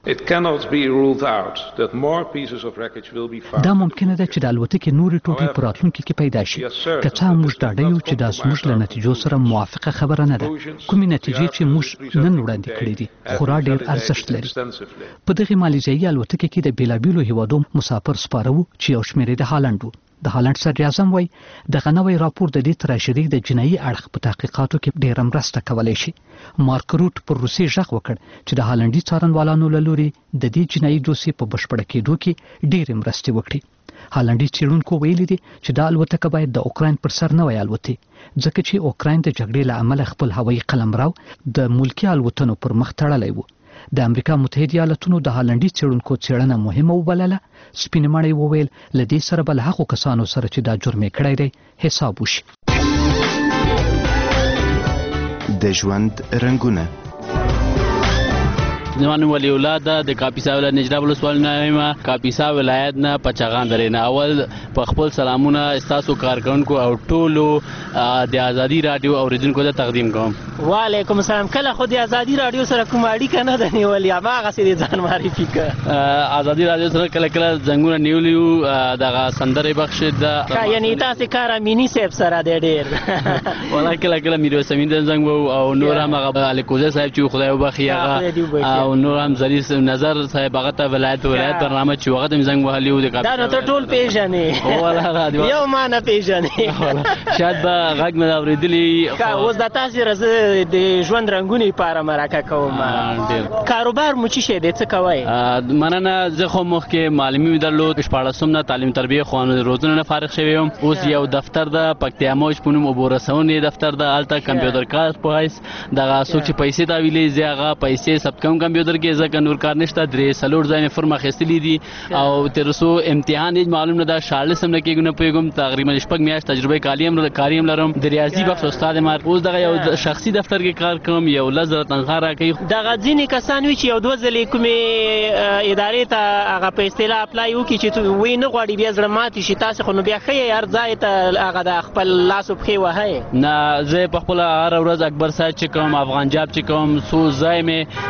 دا ممکنه ده چې د الوتکې نورې ټوټې په راتلونکي کې پیدا شي. که څه هم موږ ډاډه یو چې دا زموږ له نتیجو سره موافقه خبره نه ده. کومې نتیجې چې موږ نن وړاندې کړې دي خورا ډېر ارزښت لري. په دغې مالیزیایي الوتکې کې د بېلابېلو هیوادو مسافر سپاره وو چې یو شمېر یې د هالند وو. د هالند صدر اعظم وایي دغه نوی راپور د دې تراشري د جنایي اړخ په تحقیقاتو کې ډېره مرسته کولی شي. مارک روټ پر روسیې غږ وکړ چې د هالندي څارنوالانو له لوري د دې جنایي دوسیې په بشپړه کېدو کې ډېرې مرستې وکړي. هالندي څېړونکو ویلي دي چې دا الوتکه باید د اوکراین پر سر نه وای الوتي ځکه چې اوکراین د جګړې له امله خپل هوایي قلمرو د ملکي الوتنو پر مخ تړلی و. د امریکا متحده ایالاتونو د هالندي څېړونکو څېړنه مهمه وبلله. سپینې ماڼۍ وویل له دې سره به له هغو کسانو سره چې دا جرم یې کړی دی حساب وشي. د ژوند رنګونه زمان ولی اولاد د کاپیسا ولایت نجراب ولسوالۍ نه یم. کاپیسا ولایت نه پچغان درې نه. اول په خپل سلامونه ستاسو کارکونکو او ټولو د ازادي رادیو اوریدونکو ته تقدیم کوم. وعلیکم السلام. کله خو د ازادي رادیو سره کوم اړیکه نه ده نیولې هماغسې د ځان معرفي کړه. ازادي رادیو سره کله کله زنګونه نیولي یو دغه سندرې بخش ده یعنې تاسې کار امیني صاحب سره دی ډېر. والله کله کله میرویس امین د زنګ وو او نور هم هغه الیکوزی صاحب چې خدای وبخښي هغه او نور هم ظریف نظر صاحب هغه ته ولایت ولایت برنامه چې هغه د زنګ وهلی و د دا نو ته ټول پیژنې یو ما نه پیژنې شاید به غږ مې اورېدلي. اوس د تاسې رزه د ژوند رنګونې لپاره مرکه کوم. کاروبار مو څه شی دی څه کوئ؟ مننه. زه خو مخکې معلمي مې درلود شپاړسم نه تعلیم تربیه خو روزنه نه فارغ شوی یم. اوس یو دفتر ده پکتیا موج په نوم اوبو رسونې دفتر ده هلته کمپیوټر کار په حیث دغه څوک چې پیسې تاویلې زه هغه پیسې ثبت کوم کمپیوټر کې ځکه نور کار نشته. درې څلور ځای مې فرم اخیستلي دي او تر څو امتحان یې معلوم نه ده شاړلس هم نه کېږو نه پوهېږم. تقریبا شپږ میاشت تجربه کالي هم کاري هم لرم. د ریاضي بخش استاد یم. اوس دغه یو شخصي دفتر کې کار کوم. یو لس زره تنخواه راکوي. دغه ځینې کسان وي چې یو دوه ځلې کومې ادارې ته هغه په اصطلاح اپلای وکړي چې وایي نه غواړي بیا زړه ماتې شي. تاسې خو نو بیا ښه یې هر ځای ته هغه د خپل لاسو پښې وهئ؟ نه زه په خپله هره ورځ اکبر صاحب چې کوم افغان جاب چې کوم څو ځای مې تللی یم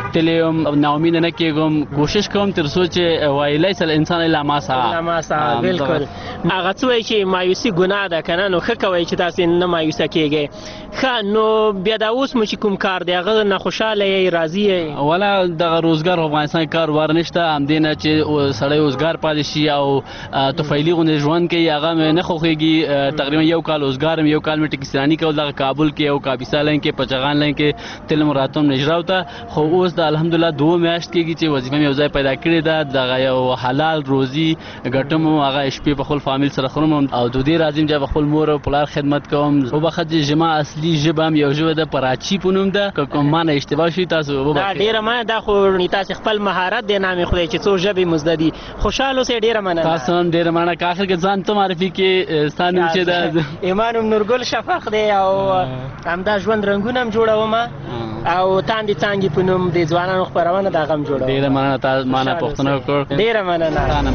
کېږم ناامید نه کېږم کوشش کوم تر څو چې وایلی سل انسان الا ما سعى ما سعى بالکل هغه څه وایي چې مایوسي ګناه ده کنه نو ښه کوي چې تاسو نه مایوسه کېږئ ښه نو بیا دا اوس مو چې کوم کار دی هغه نه خوشاله یې راضي یې ولا دغه روزګار په افغانستان کاروبار نشته همدې نه چې سړی روزګار پاتې شي او طفیلي غوندې ژوند کوي هغه مې نه خوښېږي تقریبا یو کال روزګار مې یو کال مې ټکسیراني کول دغه کابل کې او کاپیسا لاین کې پچغان لاین کې تلم راتم نجراو ته خو اوس د الحمدلله دوه میاشت کېږي چې وظیفه مې یو ځای پیدا کړې ده دغه یو حلال روزي ګټم هغه شپې په خپل فامیل سره خورم او د دې راځم چې خپل مور او پلار خدمت کوم او بخښه چې جما اصلي ژبه هم یو ژبه د پراچی په نوم ده که کوم معنی اشتباه شي تاسو دا ډیره مننه دا خو تاسو خپل مهارت دی نامې خدای چې څو ژبې مزده دي خوشاله اوسئ ډیره مننه تاسو هم ډیره مننه که اخر کې ځان ته معرفي کې ستانه چې دا ایمان نورګل شفق دی او همدا ژوند رنگونه هم جوړوم او تاندې څنګه په نوم د ځوانانو خبرونه دا غم جوړوم ډیره مننه تاسو معنا پوښتنه وکړ ډیره مننه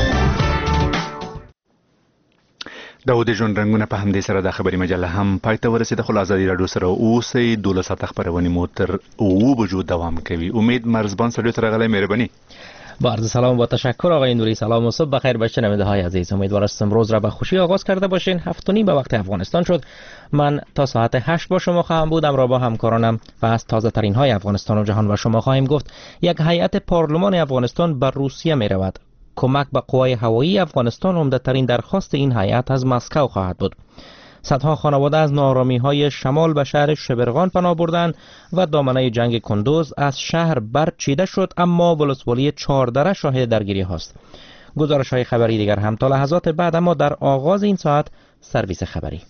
دا و د ژوند رنګونه په همدې سره د خبري مجله هم پای ته ورسېده خو ازادي راډیو سره اوسئ دولس ساعته خبرونه مو تر اوه بجو دوام کوي امید مرزبان سړیو تر غلای مهربانی با عرض سلام و تشکر آقای نوری سلام و صبح بخیر به شنونده های عزیز امیدوار هستم روز را به خوشی آغاز کرده باشین هفت و نیم به وقت افغانستان شد من تا ساعت هشت با شما خواهم بود همراه با همکارانم و از تازه ترین های افغانستان و جهان و شما خواهیم گفت یک هیئت پارلمان افغانستان به روسیه می رود کمک به قوای هوایی افغانستان عمده ترین درخواست این هیئت از مسکو خواهد بود صدها خانواده از ناآرامی‌های شمال به شهر شبرغان پناه بردند و دامنه جنگ کندوز از شهر برچیده شد اما ولسوالی چهاردره شاهد درگیری هاست. گزارش‌های خبری دیگر هم تا لحظات بعد اما در آغاز این ساعت سرویس خبری.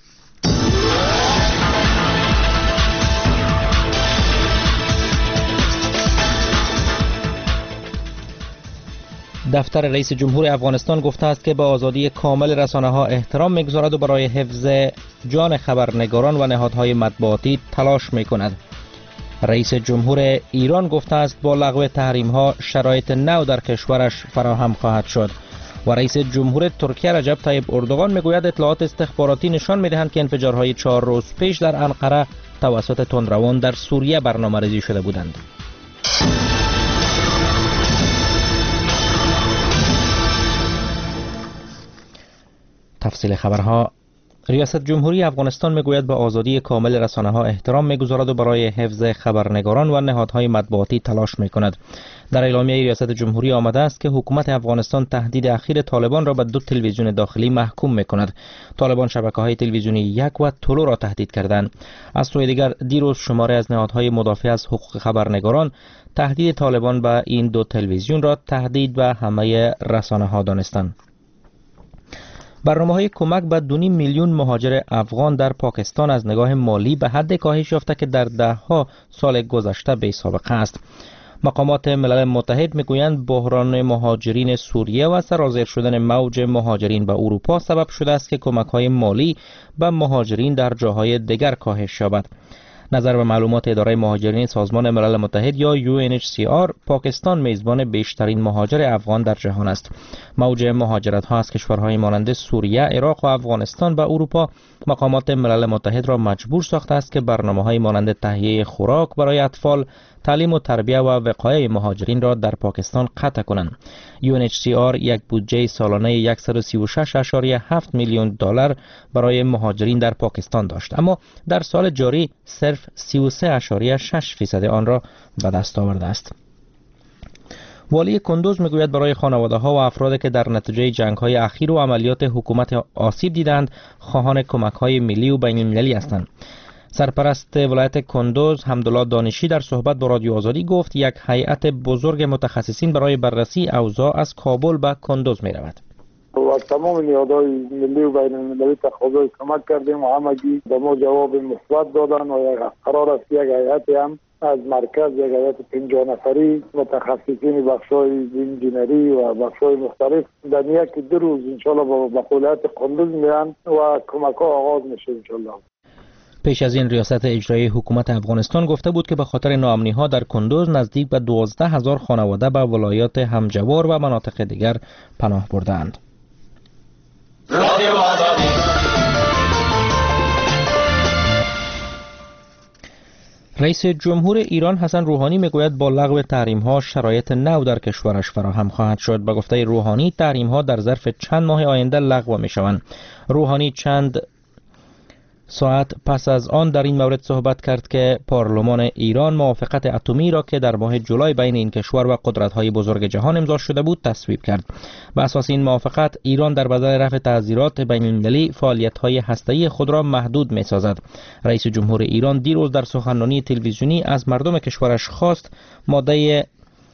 دفتر رئیس جمهور افغانستان گفته است که به آزادی کامل رسانه‌ها احترام می‌گذارد و برای حفظ جان خبرنگاران و نهادهای مطبوعاتی تلاش می‌کند. رئیس جمهور ایران گفته است با لغو تحریم‌ها شرایط نو در کشورش فراهم خواهد شد و رئیس جمهور ترکیه رجب طیب اردوغان می‌گوید اطلاعات استخباراتی نشان می‌دهند که انفجارهای چهار روز پیش در انقره توسط تندروان در سوریه برنامه‌ریزی شده بودند. تفصیل خبرها. ریاست جمهوری افغانستان میگوید به آزادی کامل رسانه‌ها احترام میگذارد و برای حفظ خبرنگاران و نهادهای مطبوعاتی تلاش میکند. در اعلامیه ریاست جمهوری آمده است که حکومت افغانستان تهدید اخیر طالبان را به دو تلویزیون داخلی محکوم میکند. طالبان شبکه‌های تلویزیونی یک و طلو را تهدید کردند. از سوی دیگر دیروز شماره از نهادهای مدافع از حقوق خبرنگاران تهدید طالبان به این دو تلویزیون را تهدید به همه رسانه‌ها دانستند. برنامه‌های کمک به دو میلیون مهاجر افغان در پاکستان از نگاه مالی به حد کاهش یافته که در ده‌ها سال گذشته بی سابقه است. مقامات ملل متحد میگویند بحران مهاجرین سوریه و سرازیر شدن موج مهاجرین به اروپا سبب شده است که کمک‌های مالی به مهاجرین در جاهای دیگر کاهش یابد. نظر به معلومات اداره مهاجرین سازمان ملل متحد یا یو ان اچ سی آر پاکستان میزبان بیشترین مهاجر افغان در جهان است. موج مهاجرت ها از کشورهای مانند سوریه، عراق و افغانستان به اروپا مقامات ملل متحد را مجبور ساخته است که برنامه‌های مانند تهیه خوراک برای اطفال، تعلیم و تربیت و وقایع مهاجرین را در پاکستان قطع کنند. یو ان اچ سی آر یک بودجه سالانه صد و سی و شش ممیز هفت میلیون دلار برای مهاجرین در پاکستان داشت اما در سال جاری صرف سی و سه ممیز شش فیصد آن را به دست آورده است. والی کندوز میگوید برای خانواده‌ها و افرادی که در نتیجه جنگ‌های اخیر و عملیات حکومت آسیب دیدند خواهان کمک‌های ملی و بین‌المللی هستند. سرپرست ولایت کندوز حمدالله دانشی در صحبت با رادیو آزادی گفت یک هیئت بزرگ متخصصین برای بررسی اوضاع از کابل به کندوز می رود. و تمام نهادهای ملی و بین المللی تقاضای کمک کردیم و همگی به ما جواب مثبت دادن و قرار است یک هیئت هم از مرکز یک هیئت پنجاه نفری متخصصین بخش‌های انجینری و بخش‌های مختلف در یک دو روز ان شاء الله به ولایت کندوز میان و کمک‌ها آغاز میشه ان شاء الله. پیش از این ریاست اجرایی حکومت افغانستان گفته بود که به خاطر ناامنی‌ها در کندوز نزدیک به دوازده هزار خانواده به ولایات همجوار و مناطق دیگر پناه بردند. رئیس جمهور ایران حسن روحانی میگوید با لغو تحریم‌ها شرایط نو در کشورش فراهم خواهد شد. به گفته روحانی تحریم‌ها در ظرف چند ماه آینده لغو می‌شوند. روحانی چند ساعت پس از آن در این مورد صحبت کرد که پارلمان ایران موافقت اتمی را که در ماه جولای بین این کشور و قدرت‌های بزرگ جهان امضا شده بود تصویب کرد. بر اساس این موافقت ایران در بدل رفع تعزیرات بین‌المللی فعالیت‌های هسته‌ای خود را محدود می‌سازد. رئیس جمهور ایران دیروز در سخنرانی تلویزیونی از مردم کشورش خواست ماده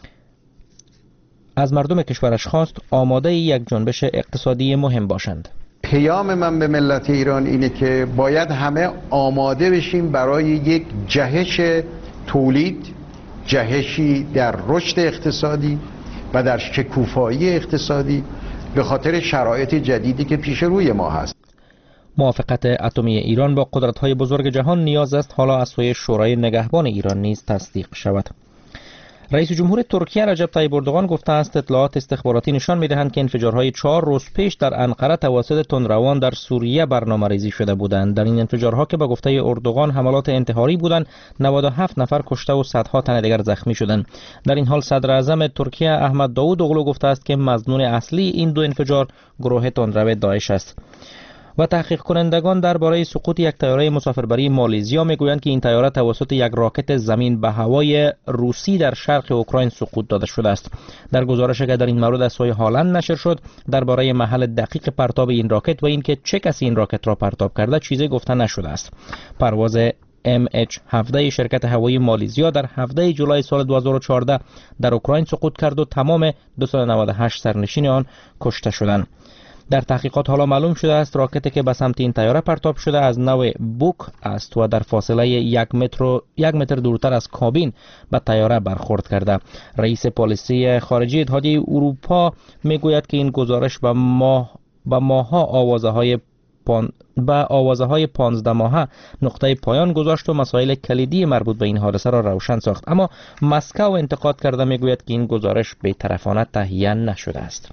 از مردم کشورش خواست آماده یک جنبش اقتصادی مهم باشند. پیام من به ملت ایران اینه که باید همه آماده بشیم برای یک جهش تولید، جهشی در رشد اقتصادی و در شکوفایی اقتصادی به خاطر شرایط جدیدی که پیش روی ما هست. موافقت اتمی ایران با قدرت‌های بزرگ جهان نیاز است حالا از سوی شورای نگهبان ایران نیز تصدیق شود. رئیس جمهور ترکیه رجب طیب اردوغان گفته است اطلاعات استخباراتی نشان می‌دهند که انفجارهای چهار روز پیش در انقره توسط تندروان در سوریه برنامه‌ریزی شده بودند. در این انفجارها که به گفته اردوغان حملات انتحاری بودند، نود و هفت نفر کشته و صدها تن دیگر زخمی شدند. در این حال صدر اعظم ترکیه احمد داوودوغلو گفته است که مظنون اصلی این دو انفجار گروه تندرو داعش است. و تحقیق کنندگان درباره سقوط یک طیاره مسافربری مالزیا میگویند که این طیاره توسط یک راکت زمین به هوای روسی در شرق اوکراین سقوط داده شده است. در گزارشی که در این مورد از سوی هالند نشر شد درباره محل دقیق پرتاب این راکت و اینکه چه کسی این راکت را پرتاب کرده چیزی گفته نشده است. پرواز ام اچ هفده شرکت هوایی مالزیا در هفده جولای سال دو هزار و چهارده در اوکراین سقوط کرد و تمام دویست و نود و هشت سرنشین آن کشته شدند. در تحقیقات حالا معلوم شده است راکتی که به سمت این طیاره پرتاب شده از نوع بوک است و در فاصله یک متر یک متر دورتر از کابین به طیاره برخورد کرده. رئیس پلیسی خارجی اتحادیه اروپا میگوید که این گزارش به ماه به ماه‌ها آوازه‌های پان... به آوازه‌های پانزده ماهه نقطه پایان گذاشت و مسائل کلیدی مربوط به این حادثه را روشن ساخت، اما مسکو انتقاد کرده میگوید که این گزارش بی‌طرفانه تهیه نشده است.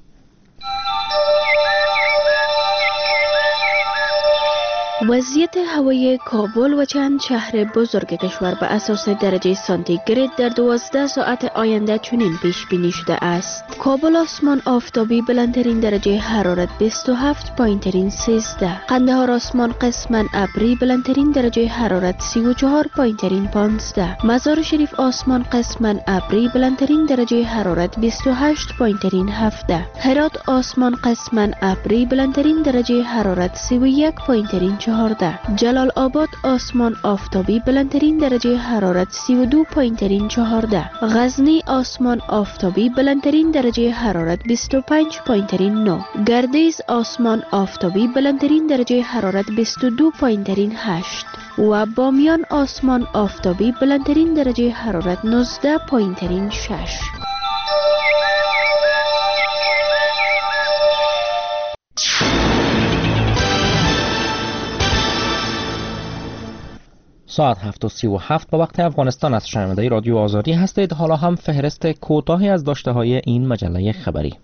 وضعیت هوایی کابل و چند شهر بزرگ کشور به اساس درجه سانتیگراد در دوازده ساعت آینده چنین پیش بینی شده است. کابل آسمان آفتابی بلندترین درجه حرارت بیست و هفت، پایینترین سیزده. قندهار آسمان قسما ابری بلندترین درجه حرارت سی و چهار، پایینترین پانزده. مزار شریف آسمان قسما ابری بلندترین درجه حرارت بیست و هشت، پایینترین هفده. هرات آسمان قسما ابری بلندترین درجه حرارت سی و یک، پایینترین چهارده. جلال آباد آسمان آفتابی بلندترین درجه حرارت سی و دو، پایینترین چهارده. غزنی آسمان آفتابی بلندترین درجه حرارت بیست و پنج، پایینترین نه. گردیز آسمان آفتابی بلندترین درجه حرارت بیست و دو، پایینترین هشت. و بامیان آسمان آفتابی بلندترین درجه حرارت نوزده، پایینترین شش. ساعت هفت و سی و هفت به وقت افغانستان از شنونده رادیو آزادی هستید. حالا هم فهرست کوتاهی از داشته های این مجله خبری.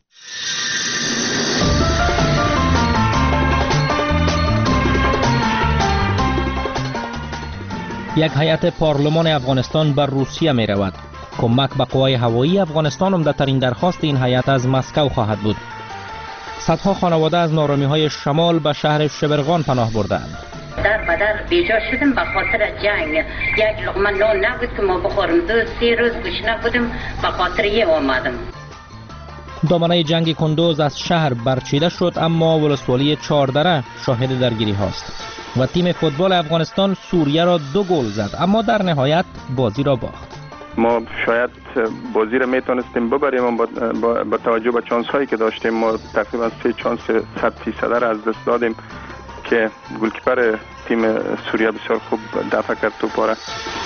یک هیئت پارلمان افغانستان بر روسیه می رود. کمک به قوای هوایی افغانستان عمده‌ترین درخواست این هیئت از مسکو خواهد بود. صدها خانواده از نارامی‌های شمال به شهر شبرغان پناه بردند. در بدر بیجا شدم به خاطر جنگ. یک لقمه نان نبود که ما بخورم. دو سی روز گشنه بودم به خاطر یه آمدم. دامنه جنگ کندوز از شهر برچیده شد، اما ولسوالی چهاردره شاهد درگیری هاست و تیم فوتبال افغانستان سوریه را دو گل زد، اما در نهایت بازی را باخت. ما شاید بازی را میتونستیم ببریم با, با, با توجه به چانس هایی که داشتیم. ما تقریبا سه چانس صد فیصد را از دست دادیم که گلکیپر تیم سوریه بسیار خوب دفع کرد توپ را.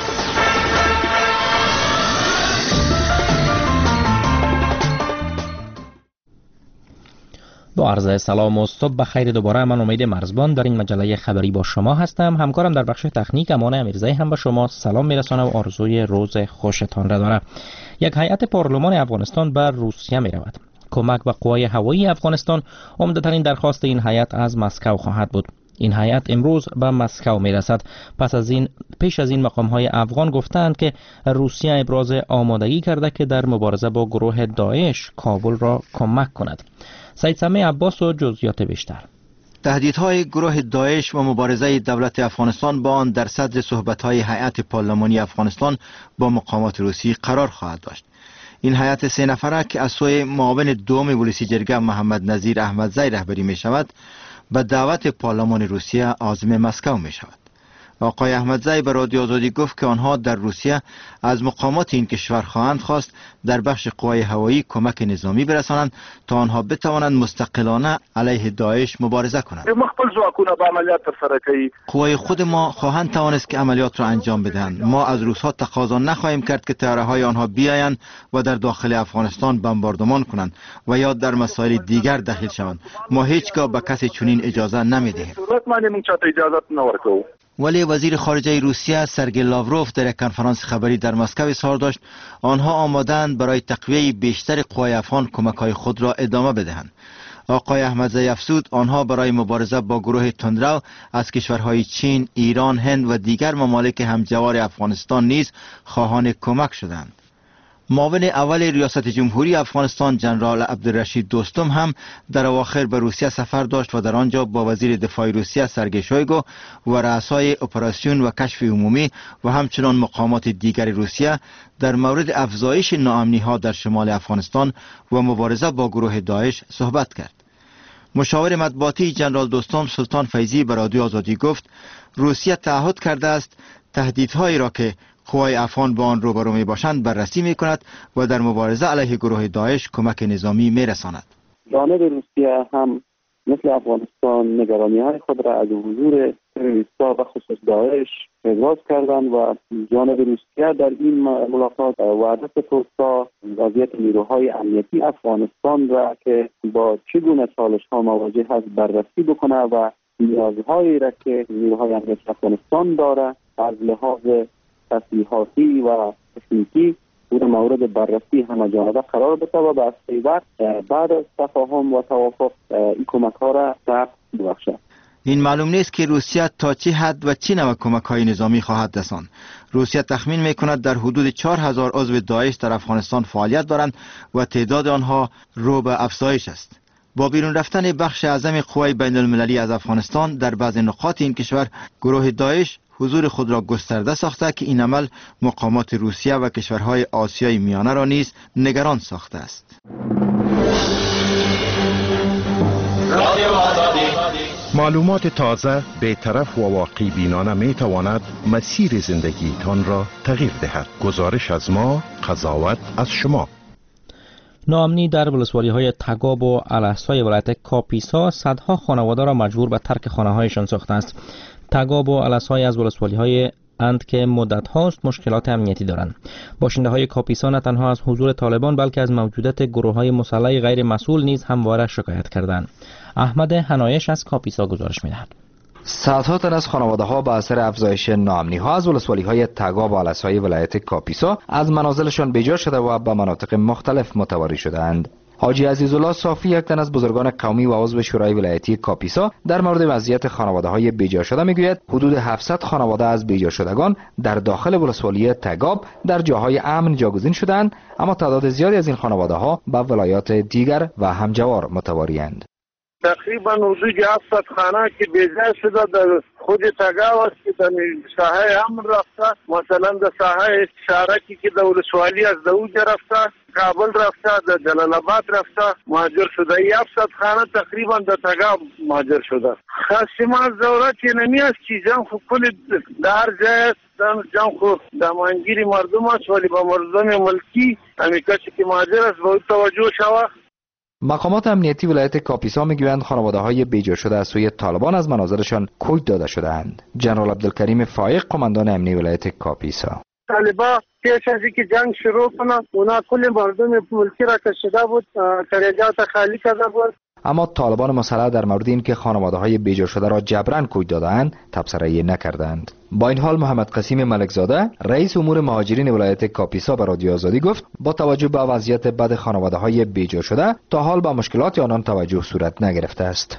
با عرض سلام و صبح بخیر دوباره، من امید مرزبان در این مجله خبری با شما هستم. همکارم در بخش تکنیک امان امیرزایی هم به شما سلام میرسانه و آرزوی روز خوشتان را داره. یک هیئت پارلمان افغانستان بر روسیه می رود. کمک به قوای هوایی افغانستان عمده‌ترین درخواست این هیئت از مسکو خواهد بود. این هیئت امروز به مسکو میرسد. پس از این پیش از این مقام‌های افغان گفتند که روسیه ابراز آمادگی کرده که در مبارزه با گروه داعش کابل را کمک کند. سید سمیع عباس و جزئیات بیشتر. تهدیدهای گروه داعش و مبارزه دولت افغانستان با آن در صدر صحبت‌های هیئت پارلمانی افغانستان با مقامات روسی قرار خواهد داشت. این هیئت سه نفره که از سوی معاون دوم ولسی جرگه محمد نظیر احمدزی رهبری می شود به دعوت پارلمان روسیه عازم مسکو می شود. آقای احمدزی به رادیو آزادی گفت که آنها در روسیه از مقامات این کشور خواهند خواست در بخش قوای هوایی کمک نظامی برسانند تا آنها بتوانند مستقلانه علیه داعش مبارزه کنند. قوای خود ما خواهند توانست که عملیات را انجام بدهند. ما از روس‌ها تقاضا نخواهیم کرد که طیاره‌های آنها بیایند و در داخل افغانستان بمباردمان کنند و یا در مسائل دیگر دخیل شوند. ما هیچگاه به کسی چنین اجازه نمی‌دهیم. ولی وزیر خارجه روسیه سرگئی لاوروف در یک کنفرانس خبری در مسکو اظهار داشت آنها آماده‌اند برای تقویه بیشتر قوای افغان کمک‌های خود را ادامه بدهند. آقای احمدزی افزود آنها برای مبارزه با گروه تندرو از کشورهای چین، ایران، هند و دیگر ممالک همجوار افغانستان نیز خواهان کمک شدند. معاون اول ریاست جمهوری افغانستان جنرال عبدالرشید دوستم هم در اواخر به روسیه سفر داشت و در آنجا با وزیر دفاع روسیه سرگئی شویگو و رؤسای اپراسیون و کشف عمومی و همچنان مقامات دیگر روسیه در مورد افزایش ناامنی‌ها در شمال افغانستان و مبارزه با گروه داعش صحبت کرد. مشاور مطبوعاتی جنرال دوستم سلطان فیضی به رادیو آزادی گفت روسیه تعهد کرده است تهدیدهایی را که قوای افغان با آن روبرو می باشند بررسی می کند و در مبارزه علیه گروه داعش کمک نظامی می رساند. جانب روسیه هم مثل افغانستان نگرانی های خود را از حضور تروریست‌ها و خصوص داعش ابراز کردند و جانب روسیه در این ملاقات وعده فرستاد وضعیت نیروهای امنیتی افغانستان را که با چگونه چالش‌ها مواجه است بررسی بکنه و نیازهایی را که نیروهای امنیتی افغانستان داره از لحاظ تسلیحاتی و تکنیکی او مورد بررسی همه جانبه قرار بده و به وقت بعد از تفاهم و توافق این کمک ها را ثبت ببخشد. این معلوم نیست که روسیه تا چه حد و چه نوع کمک های نظامی خواهد رساند. روسیه تخمین می کند در حدود چهار هزار عضو داعش در افغانستان فعالیت دارند و تعداد آنها رو به افزایش است. با بیرون رفتن بخش اعظم قوای بین المللی از افغانستان در بعض نقاط این کشور گروه داعش حضور خود را گسترده ساخته که این عمل مقامات روسیه و کشورهای آسیای میانه را نیز نگران ساخته است. معلومات تازه، بی‌طرف و واقع بینانه می تواند مسیر زندگیتان را تغییر دهد. گزارش از ما، قضاوت از شما. ناامنی در ولسوالی‌های تگاب و الاحسای ولایت کاپیسا صدها خانواده را مجبور به ترک خانه‌هایشان ساخته است. تگاب و الاحسای از ولسوالی‌های اند که مدت هاست مشکلات امنیتی دارند. باشنده های کاپیسا نه تنها از حضور طالبان بلکه از موجودیت گروه‌های مسلح غیر مسئول نیز همواره شکایت کردند. احمد حنایش از کاپیسا گزارش می‌دهد. صدها تن از خانواده ها به اثر افزایش ناامنی ها از ولسوالی های تگاب و الاحسای ولایت کاپیسا از منازلشان بیجا شده و به مناطق مختلف متواری شدند. حاجی عزیزالله صافی، یک تن از بزرگان قومی و عضو شورای ولایتی کاپیسا، در مورد وضعیت خانواده های بیجا شده میگوید حدود هفتصد خانواده از بیجا شدگان در داخل ولسوالی تگاب در جاهای امن جاگزین شدند، اما تعداد زیادی از این خانواده ها به ولایات دیگر و همجوار متواری‌اند. تقریبا حدود هفتصد خانه که بیجا شده در خود تگاو است که در ساحه امن رفته، مثلا در ساحه شارکی که در ولسوالی از دوجه رفته، کابل رفته، در جلال آباد رفته مهاجر شده. هفتصد خانه تقریبا در تگاو مهاجر شده. خاصیمان ضرورت یه نمی است که جان خو کل در جای جان خو دامانگیری مردم است، ولی با مردم ملکی همی کسی که مهاجر است باید توجه شود. مقامات امنیتی ولایت کاپیسا میگویند خانواده های بیجا شده از سوی طالبان از منازلشان کوچ داده شدهاند. جنرال عبدالکریم فایق، قماندان امنی ولایت کاپیسا: طالبان پیش از اینکه جنگ شروع کنند اونا کل مردم ملکی را کشیده بود، خریجات خالی کرده بود. اما طالبان مسلح در مورد این که خانواده های بیجا شده را جبران کوچ دادهاند تبصره نکردند. با این حال محمد قسیم ملکزاده، رئیس امور مهاجرین ولایت کاپیسا، به رادیو آزادی گفت با توجه به وضعیت بد خانواده های بیجا شده تا حال به مشکلات آنان توجه صورت نگرفته است.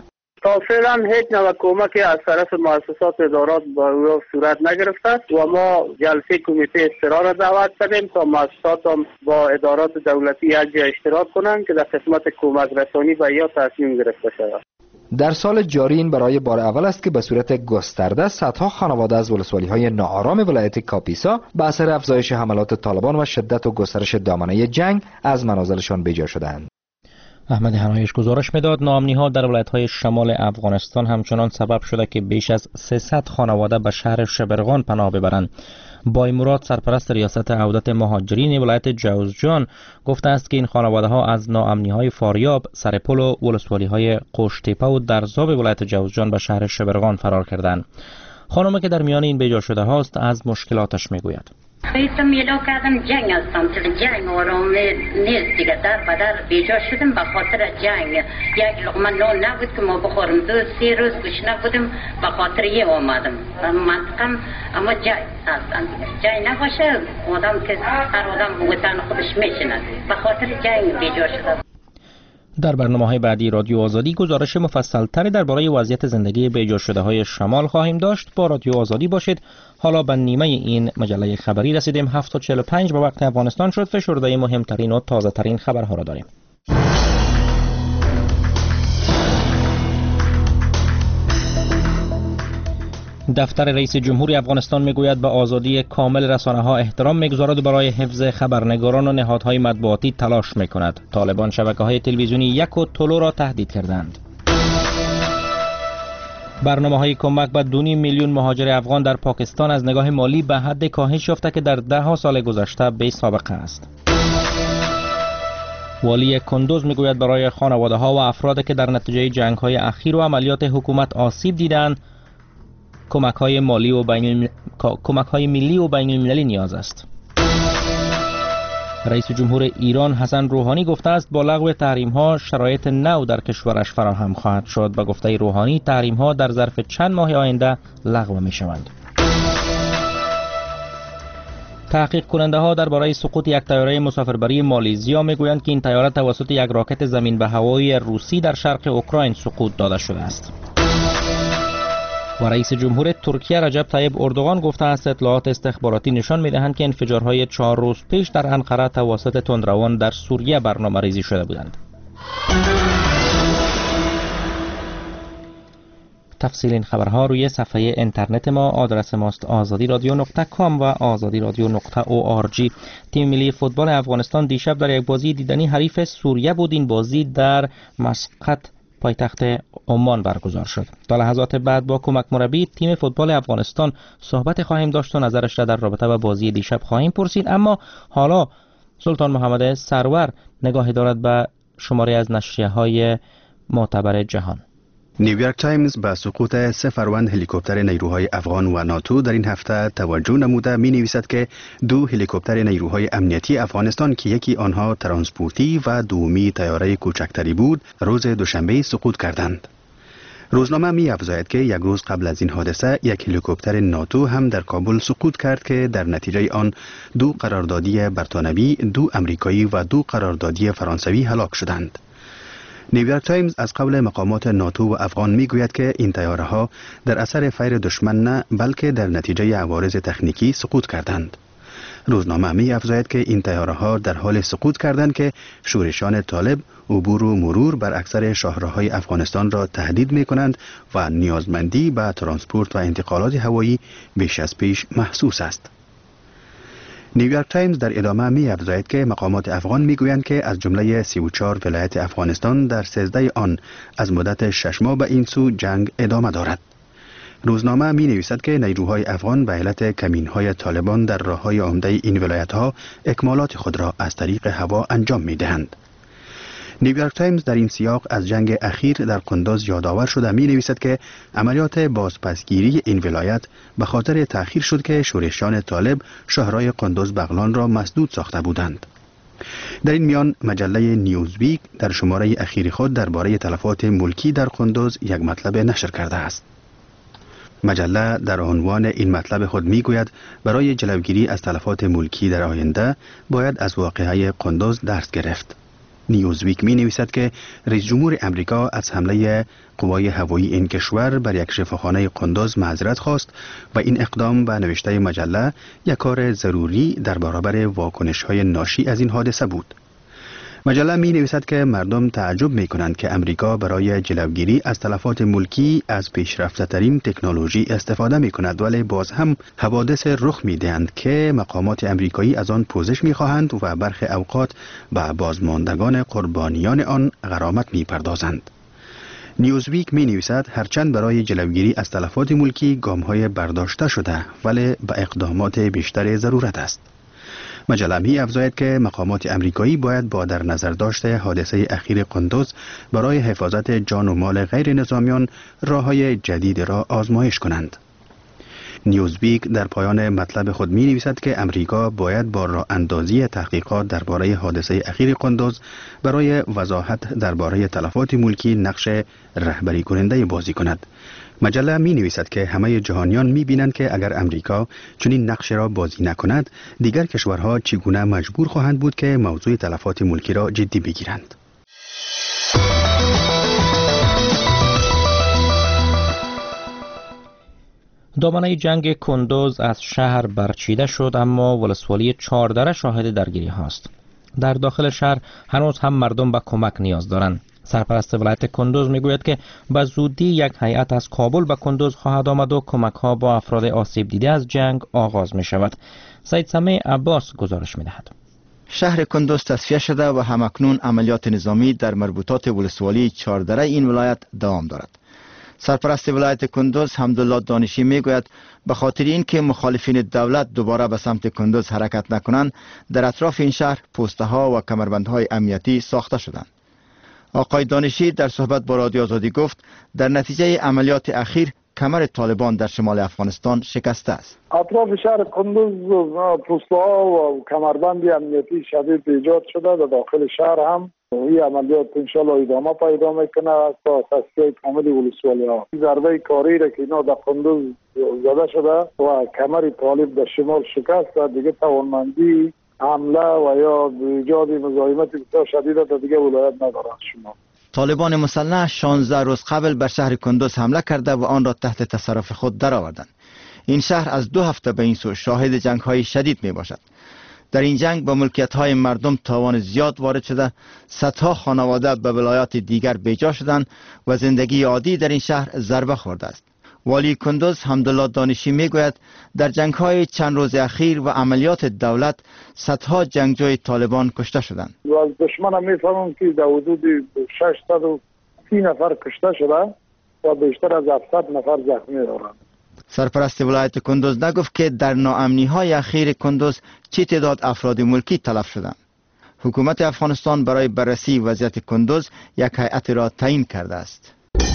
تا فعلا هیچ نوع کمک از طرف مؤسسات ادارات با او صورت نگرفته و ما جلسه کمیته استرا را دعوت کردیم تا مؤسسات هم با ادارات دولتی یک جای اشتراک کنند که در قسمت کمک رسانی به یا تصمیم گرفته شود. در سال جاری این برای بار اول است که به صورت گسترده صدها خانواده از ولسوالی‌های ناآرام ولایت کاپیسا به اثر افزایش حملات طالبان و شدت و گسترش دامنه جنگ از منازلشان بیجا شدند. احمد هنایش گزارش میداد ناامنی‌ها در ولایت‌های شمال افغانستان همچنان سبب شده که بیش از سیصد خانواده به شهر شبرغان پناه ببرند. بای مراد سرپرست ریاست عودت مهاجرین ولایت جوزجان گفته است که این خانواده‌ها از ناامنی‌های فاریاب، سرپل و ولسوالی‌های قوشتیپه و درزاب ولایت جوزجان به شهر شبرغان فرار کردند. خانمی که در میان این بیجا شده هاست از مشکلاتش میگوید. ایسا میلا کردم جنگ هستم که جنگ آرام نیست دیگه، در بدر بیجا شدم به خاطر جنگ. یک لقمه نان نبود که ما بخورم، دو سی روز گشنه بودم به خاطر یه آمدم منطقم. اما جنگ هستم، جنگ نباشه آدم که هر آدم وطن خودش میشند، به خاطر جنگ بیجا شدم. در برنامه‌های بعدی رادیو آزادی گزارش مفصل‌تری درباره وضعیت زندگی بیجا شده‌های شمال خواهیم داشت. با رادیو آزادی باشید. حالا به نیمه این مجله خبری رسیدیم. هفت و چهل و پنج به وقت افغانستان شد. فشرده مهمترین و تازه‌ترین خبرها را داریم. دفتر رئیس جمهور افغانستان میگوید به آزادی کامل رسانه‌ها احترام میگذارد و برای حفظ خبرنگاران و نهادهای مطبوعاتی تلاش میکند. طالبان شبکه‌های تلویزیونی یک و طلو را تهدید کردند. برنامه‌های کمک به دو میلیون مهاجر افغان در پاکستان از نگاه مالی به حد کاهش یافته که در ده ها سال گذشته بی سابقه است. والی کندوز میگوید برای خانواده‌ها و افرادی که در نتیجه جنگ‌های اخیر و عملیات حکومت آسیب دیدند کمک‌های مالی و بین کمک‌های ملی و بین المللی نیاز است. رئیس جمهور ایران حسن روحانی گفته است با لغو تحریم‌ها شرایط نو در کشورش فراهم خواهد شد. به گفته روحانی تحریم‌ها در ظرف چند ماه آینده لغو می‌شوند. تحقیق کننده ها درباره سقوط یک طیاره مسافربری مالزیا میگویند که این طیاره توسط یک راکت زمین به هوایی روسی در شرق اوکراین سقوط داده شده است. و رئیس جمهور ترکیه رجب طیب اردوغان گفته است اطلاعات استخباراتی نشان می‌دهند که انفجارهای چهار روز پیش در انقره توسط تندروان در سوریه برنامه‌ریزی شده بودند. تفصیل این خبرها روی صفحه اینترنت ما. آدرس ماست آزادی رادیو نقطه کام و آزادی رادیو نقطه او آر جی. تیم ملی فوتبال افغانستان دیشب در یک بازی دیدنی حریف سوریه بود. این بازی در مسقط پایتخت عمان برگزار شد. تا لحظات بعد با کمک مربی تیم فوتبال افغانستان صحبت خواهیم داشت و نظرش را در رابطه با بازی دیشب خواهیم پرسید. اما حالا سلطان محمد سرور نگاهی دارد به شماری از نشریه‌های معتبر جهان. نیویورک تایمز به سقوط سه فروند هلیکوپتر نیروهای افغان و ناتو در این هفته توجه نموده می نویسد که دو هلیکوپتر نیروهای امنیتی افغانستان که یکی آنها ترانسپورتی و دومی طیاره کوچکتری بود روز دوشنبه سقوط کردند. روزنامه می افزاید که یک روز قبل از این حادثه یک هلیکوپتر ناتو هم در کابل سقوط کرد که در نتیجه آن دو قراردادی برتانوی، دو امریکایی و دو قراردادی فرانسوی هلاک شدند. نیویورک تایمز از قول مقامات ناتو و افغان میگوید که این طیاره ها در اثر فیر دشمن نه بلکه در نتیجه عوارض تکنیکی سقوط کردند. روزنامه می افزاید که این طیاره ها در حال سقوط کردند که شورشان طالب عبور و مرور بر اکثر شاهراهای افغانستان را تهدید می کنند و نیازمندی به ترانسپورت و انتقالات هوایی بیش از پیش محسوس است. نیویورک تایمز در ادامه می افزاید که مقامات افغان می گویند که از جمله سی و چهار ولایت افغانستان در سیزده آن از مدت شش ماه به این سو جنگ ادامه دارد. روزنامه می نویسد که نیروهای افغان به علت کمین‌های طالبان در راه‌های عمده این ولایت‌ها اکمالات خود را از طریق هوا انجام می دهند. نیویورک تایمز در این سیاق از جنگ اخیر در قندوز یادآور شده می نویسد که عملیات بازپسگیری این ولایت به خاطر تأخیر شد که شورشیان طالب شهرهای قندوز بغلان را مسدود ساخته بودند. در این میان مجله نیوزویک در شماره اخیر خود درباره تلفات ملکی در قندوز یک مطلب نشر کرده است. مجله در عنوان این مطلب خود می گوید برای جلوگیری از تلفات ملکی در آینده باید از واقعه قندوز درس گرفت. نیوزویک می نویسد که رئیس جمهور امریکا از حمله قوای هوایی این کشور بر یک شفاخانه قندوز معذرت خواست و این اقدام به نوشته مجله یک کار ضروری در برابر واکنش‌های ناشی از این حادثه بود. مجله می نویسد که مردم تعجب می کنند که امریکا برای جلوگیری از تلفات ملکی از پیشرفته ترین تکنولوژی استفاده می کند، ولی باز هم حوادث رخ می دهند که مقامات امریکایی از آن پوزش می خواهند و برخی اوقات به بازماندگان قربانیان آن غرامت می پردازند. نیوزویک می نویسد هرچند برای جلوگیری از تلفات ملکی گام‌های برداشته شده، ولی به اقدامات بیشتر ضرورت است. مجله می افزاید که مقامات امریکایی باید با در نظر داشته حادثه اخیر قندوز برای حفاظت جان و مال غیر نظامیان راه‌های جدید را آزمایش کنند. نیوزویک در پایان مطلب خود می نویسد که امریکا باید با راه اندازی تحقیقات درباره حادثه اخیر قندوز برای وضاحت درباره تلفات ملکی نقش رهبری کننده بازی کند. مجله می نویسد که همه جهانیان می بینند که اگر امریکا چنین نقش را بازی نکند، دیگر کشورها چگونه مجبور خواهند بود که موضوع تلفات ملکی را جدی بگیرند. دامنه جنگ کندوز از شهر برچیده شد، اما ولسوالی چهاردره شاهد درگیری هاست. در داخل شهر هنوز هم مردم به کمک نیاز دارند. سرپرست ولایت کندوز میگوید که به زودی یک هیئت از کابل به کندوز خواهد آمد و کمک ها با افراد آسیب دیده از جنگ آغاز می شود. سید سمیع عباس گزارش می دهد. شهر کندوز تصفیه شده و همکنون عملیات نظامی در مربوطات ولسوالی چهاردره این ولایت دوام دارد. سرپرست ولایت کندوز حمدالله دانشی میگوید به خاطر اینکه مخالفین دولت دوباره به سمت کندوز حرکت نکنند، در اطراف این شهر پوسته ها و کمربندهای امنیتی ساخته شدند. آقای دانشی در صحبت با رادیو آزادی گفت در نتیجه عملیات اخیر کمر طالبان در شمال افغانستان شکسته است. اطراف شهر کندوز پوسته ها و کمربند امنیتی شدید ایجاد شده. در داخل شهر هم این عملیات انشالله ادامه پیدا میکنه تا تصفیه کامل ولسوالی ها. ضربه کاری را که اینا در کندوز زده شده و کمر طالب در شمال شکست و دیگه توانمندی حمله و یا ایجاد مزاحمت بسیار شدید در دیگه ولایت ندارند. شما طالبان مسلح شانزده روز قبل بر شهر کندوز حمله کرده و آن را تحت تصرف خود درآوردند. این شهر از دو هفته به این سو شاهد جنگ های شدید می باشد. در این جنگ با ملکیت های مردم تاوان زیاد وارد شده، صدها خانواده به ولایات دیگر بیجا شدند و زندگی عادی در این شهر ضربه خورده است. والی کندوز حمدالله دانشی میگوید در جنگ های چند روز اخیر و عملیات دولت صدها جنگجوی طالبان کشته شدند. و از دشمن میفهمم که در حدود ششصد و سی نفر کشته شده و بیشتر از هفتصد نفر زخمی دارند. سرپرست ولایت کندوز نگفت که در ناامنی های اخیر کندوز چه تعداد افراد ملکی تلف شدند. حکومت افغانستان برای بررسی وضعیت کندوز یک هیئت را تعیین کرده است.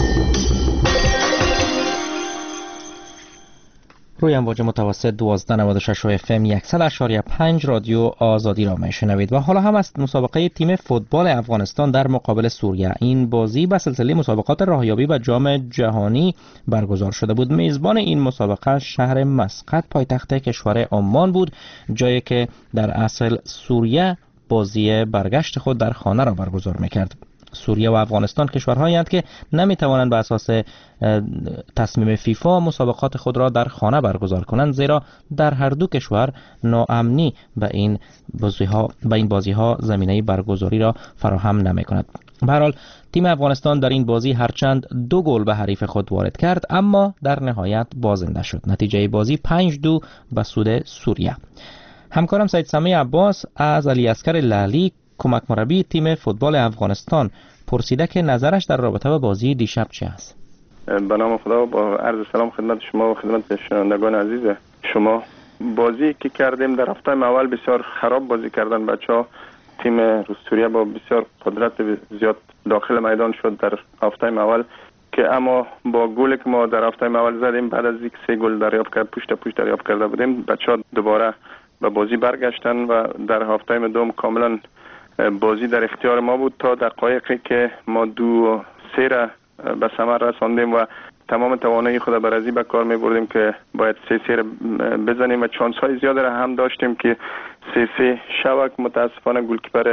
روی امواج متوسط دوازده نود و شش اف ام صد و شش و پنج رادیو آزادی را میشنوید و حالا هم از مسابقه تیم فوتبال افغانستان در مقابل سوریه. این بازی به سلسله مسابقات راهیابی و جام جهانی برگزار شده بود. میزبان این مسابقه شهر مسقط پایتخت کشور عمان بود، جایی که در اصل سوریه بازی برگشت خود در خانه را برگزار میکرد. سوریه و افغانستان کشورهایی هستند که نمیتوانند به اساس تصمیم فیفا مسابقات خود را در خانه برگزار کنند، زیرا در هر دو کشور ناامنی به این بازی ها به این بازی ها زمینه برگزاری را فراهم نمیکند. به هر حال تیم افغانستان در این بازی هرچند دو گل به حریف خود وارد کرد، اما در نهایت بازنده شد. نتیجه بازی پنج دو به سود سوریه. همکارم سید سمیع عباس از علی اصغر لعلی کمک مربی تیم فوتبال افغانستان پرسیده که نظرش در رابطه با بازی دیشب چه است. به نام خدا با عرض سلام خدمت شما و خدمت شنوندگان عزیز شما. بازی که کردیم در هفته اول بسیار خراب بازی کردن بچه‌ها. تیم روسیه با بسیار قدرت زیاد داخل میدان شد در هفته اول، که اما با گلی که ما در هفته اول زدیم بعد از یک سه گل دریافت کرد پشت پشت دریافت کرده بودیم، بچه‌ها دوباره به بازی برگشتن و در هفته دوم کاملا بازی در اختیار ما بود تا دقایقی که ما دو سه را به ثمر رساندیم و تمام توانایی خود برازی به کار می بردیم که باید سه سه را بزنیم و چانس های زیاد را هم داشتیم که سه سه شوک. متاسفانه گلکیپر تیم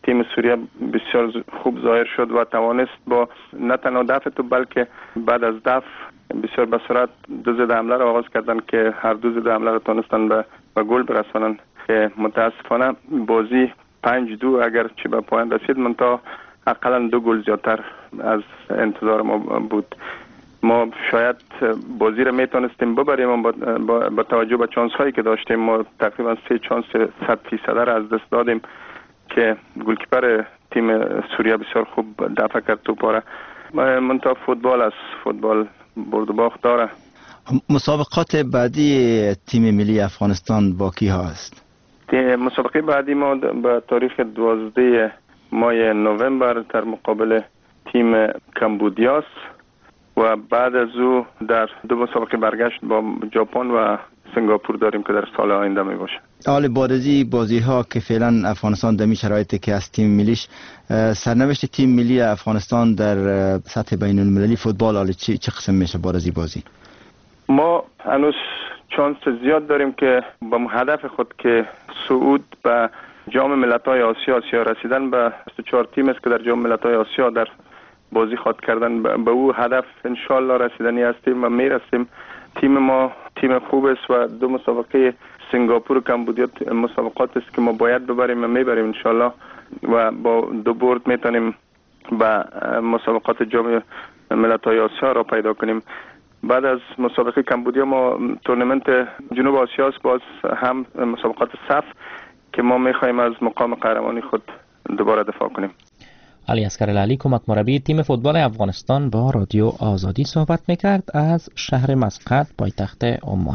تیم سوریه بسیار خوب ظاهر شد و توانست با نه تنها دفع تو بلکه بعد از دفع بسیار به سرعت دو ضد حمله را آغاز کردن که هر دو ضد حمله را تونستن به به گل برسانن که متاسفانه بازی پنج دو اگر چه به پایان رسید منتها حداقل دو گل زیادتر از انتظار ما بود. ما شاید بازی را میتونستیم ببریم با, با, با توجه به چانس هایی که داشتیم. ما تقریبا سه چانس صد فیصد را از دست دادیم که گلکیپر تیم سوریه بسیار خوب دفع کرد توپ را. منتها فوتبال است، فوتبال برد و باخت داره. مسابقات بعدی تیم ملی افغانستان با کی هست؟ مسابقه بعدی ما به تاریخ دوازده ماه نوامبر در مقابل تیم کمبودیا و بعد از او در دو مسابقه برگشت با ژاپن و سنگاپور داریم که در سال آینده می باشه. حال بارزی بازی ها که فعلا افغانستان در می شرایطی که از تیم ملیش، سرنوشت تیم ملی افغانستان در سطح بین المللی فوتبال حال چه چه قسم میشه بارزی بازی؟ ما هنوز چانس زیاد داریم که با هدف خود که صعود به جام ملت‌های آسیا آسیا رسیدن به چهار تیم است که در جام ملت‌های آسیا در بازی خواهد کردن، به او هدف انشالله رسیدنی هستیم و میرسیم. تیم ما تیم خوب است و دو مسابقه سنگاپور و کمبودیا مسابقات است که ما باید ببریم و میبریم انشالله و با دو برد میتونیم به مسابقات جام ملت‌های آسیا را پیدا کنیم. بعد از مسابقه کمبودیا ما تورنمنت جنوب آسیا است، باز هم مسابقات صف که ما میخوایم از مقام قهرمانی خود دوباره دفاع کنیم. علی اصغر لالی کمک مربی تیم فوتبال افغانستان با رادیو آزادی صحبت میکرد از شهر مسقط پایتخت عمان.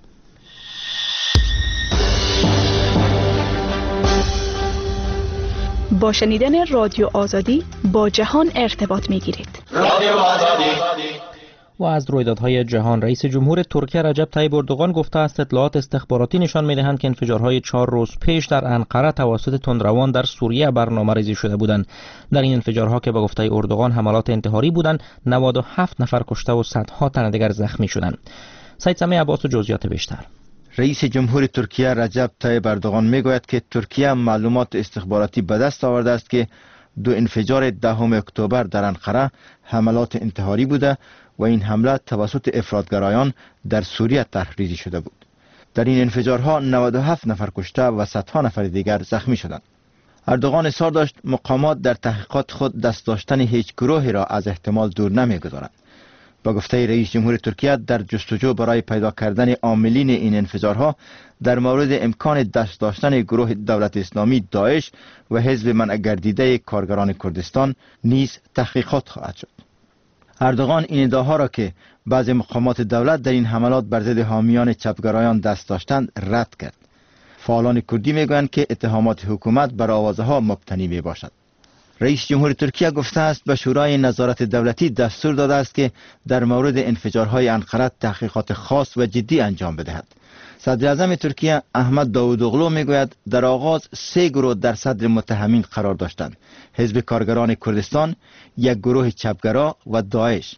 با شنیدن رادیو آزادی با جهان ارتباط میگیرید. رادیو آزادی. و از رویدادهای جهان، رئیس جمهور ترکیه رجب طیب اردوغان گفته است اطلاعات استخباراتی نشان می‌دهند که انفجارهای چهار روز پیش در انقره توسط تندروان در سوریه برنامه‌ریزی شده بودند. در این انفجارها که به گفته اردوغان حملات انتحاری بودند، نود و هفت نفر کشته و صدها تن دیگر زخمی شدند. سید سمیع عباس و جزئیات بیشتر. رئیس جمهور ترکیه رجب طیب اردوغان میگوید که ترکیه معلومات استخباراتی به دست آورده است که دو انفجار دهم اکتبر در انقره حملات انتحاری بوده و این حمله توسط افراطگرایان در سوریه طرحریزی شده بود. در این انفجارها نود و هفت نفر کشته و صدها نفر دیگر زخمی شدند. اردوغان اصرار داشت مقامات در تحقیقات خود دست داشتن هیچ گروهی را از احتمال دور نمیگذارند. با گفته رئیس جمهور ترکیه در جستجو برای پیدا کردن عاملین این انفجارها در مورد امکان دست داشتن گروه دولت اسلامی داعش و حزب منع گردیده کارگران کردستان نیز تحقیقات خواهد شد. اردوغان این ادعاها را که بعضی مقامات دولت در این حملات بر ضد حامیان چپگرایان دست داشتند رد کرد. فعالان کردی میگویند که اتهامات حکومت بر آوازها مبتنی می باشد. رئیس جمهور ترکیه گفته است به شورای نظارت دولتی دستور داده است که در مورد انفجارهای انقره تحقیقات خاص و جدی انجام بدهد. صدر اعظم ترکیه احمد داوودوغلو میگوید در آغاز سه گروه در صدر متهمین قرار داشتند: حزب کارگران کردستان، یک گروه چپگرا و داعش.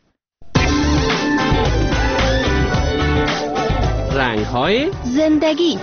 رنگ‌های زندگی.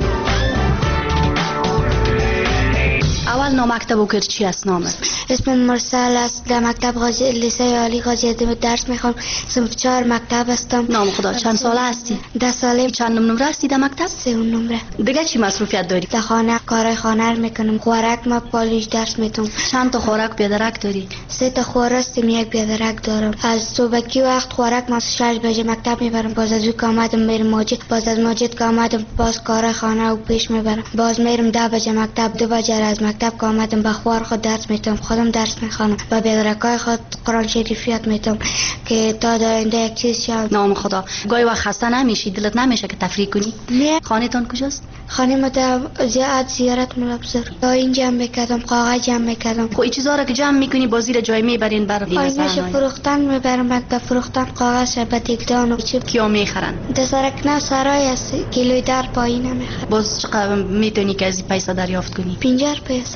اول نامکتب کرد چی است نامت؟ اسم مرسل است. در مکتب غازی لیسه عالی غازی اعظم درس میخوام. صنف چهار مکتب هستم. نام خدا چند ساله هستی؟ ده ساله. چند نمره هستی در مکتب؟ سه نمره. دیگه چی مصروفیت داری؟ در خانه کارهای خانه رو میکنم. خوراک ما پالیش درس میتونم. چند تا خوراک بیادرک داری؟ سه تا خوراستم، یک بیادرک دارم. از صبحکی وقت خوراک ما شش بجه مکتب میبرم. باز از او که آمدم میرم ماجد. باز از ماجد که آمدم باز کارهای خانه و پیش میبرم. باز میرم ده بجه مکتب. دو بجه از مکتب که آمدم به خوار خود درس میتونم. خودم درس میخوانم. با بیادرکای خود قرآن شریفیات میتونم که تا داینده یک چیز شد. نام خدا. گاهی وقت خسته نمیشی؟ دلت نمیشه که تفریح کنی؟ نه. خانه‌تون کجاست؟ خانه ما در زیاد زیارت ملابزر. تا این جمع میکردم، کاغذ جمع میکردم. خب این چیزا رو که جمع میکنی با زیر جای میبرین برای آینش فروختن میبرم. بعد فروختن کاغذ به دیگدان و چی کیا میخرن؟ در سرکنه سرای است. کیلوی در پایین میخرن. باز چقدر میتونی که از این پیسه دریافت کنی؟ پنجاه پیسه.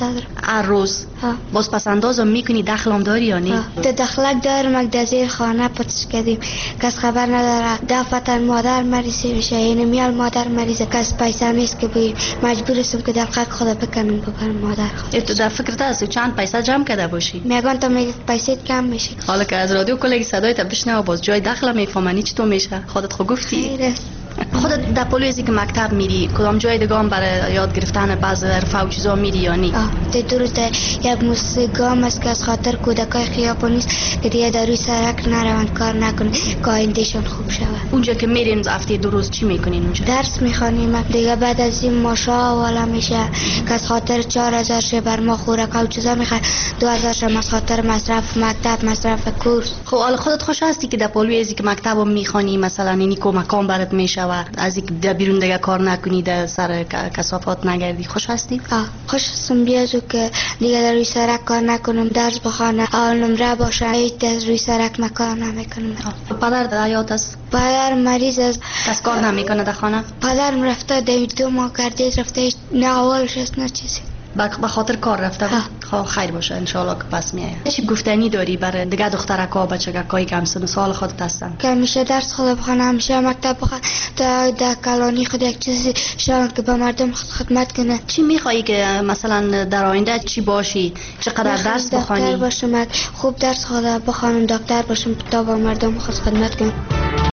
دارم. هر روز؟ باز پس اندازم میکنی؟ دخلم داری یا نه؟ ده دخلک دارم. اگه در زیر خانه پتش کردیم کس خبر نداره. دفتر مادر مریض میشه، یعنی میال مادر مریضه، کس پیسه نیست که بگیر، مجبور هستم که دلقک خدا بکنم ببرم مادر خود. تو در فکرت هستی چند پیسه جمع کرده باشی؟ میگن تا میگه پیسه کم میشه. حالا که از رادیو کلی صدای تا بشنوه باز جای دخل میفهمنی چطور میشه؟ خودت خود گفتی؟ خیره. خودت در پلویزی که مکتب میری کدام جای دیگه هم برای یاد گرفتن بعض حرفا و چیزا میری یا نی؟ آه ده درسته. یک موسیقی است که از خاطر کودکای خیابانی است که دیگه در روی سرک نروند، کار نکنن که آیندهشون خوب شود. اونجا که میرین هفته دو روز چی میکنین اونجا؟ درس میخوانیم. دیگه بعد از این ماشا والا میشه که از خاطر چهار هزار شه بر ما خوراک و چیزا میخواد، دو هزار شه از خاطر مصرف مکتب، مصرف کورس. خب حالا خودت خوش هستی که در پلویزی که مکتب میخوانی مثلا اینی کمکام برات میشه و از اینکه در بیرون دیگه کار نکنی، در سر کثافات نگردی؟ خوش هستی؟ آه خوش هستم. بیازو که دیگه در روی سرک کار نکنم، درس بخوانم، اول نمره باشه، هیچ در روی سرک مکار نمیکنم. پدر در حیات است؟ پدر مریض است. کس کار نمیکنه در خانه؟ پدرم رفته در دو ماه کردید رفته، نه اولش است نه چیزی. به خاطر کار رفته بود؟ خب خیر باشه انشالله که پس میایه. چی گفتنی داری برای دیگه دخترکا بچگکایی که همسن سال خودت هستن؟ که همیشه درس خود بخوانم، همیشه مکتب بخوانم، تا در کلانی خود یک چیزی شان که به مردم خدمت کنه. چی میخوایی که مثلا در آینده چی باشی؟ چقدر درس بخوانی؟ دکتر باشم، خوب درس خود بخوانم، دکتر باشم تا به مردم خود خدمت کنم.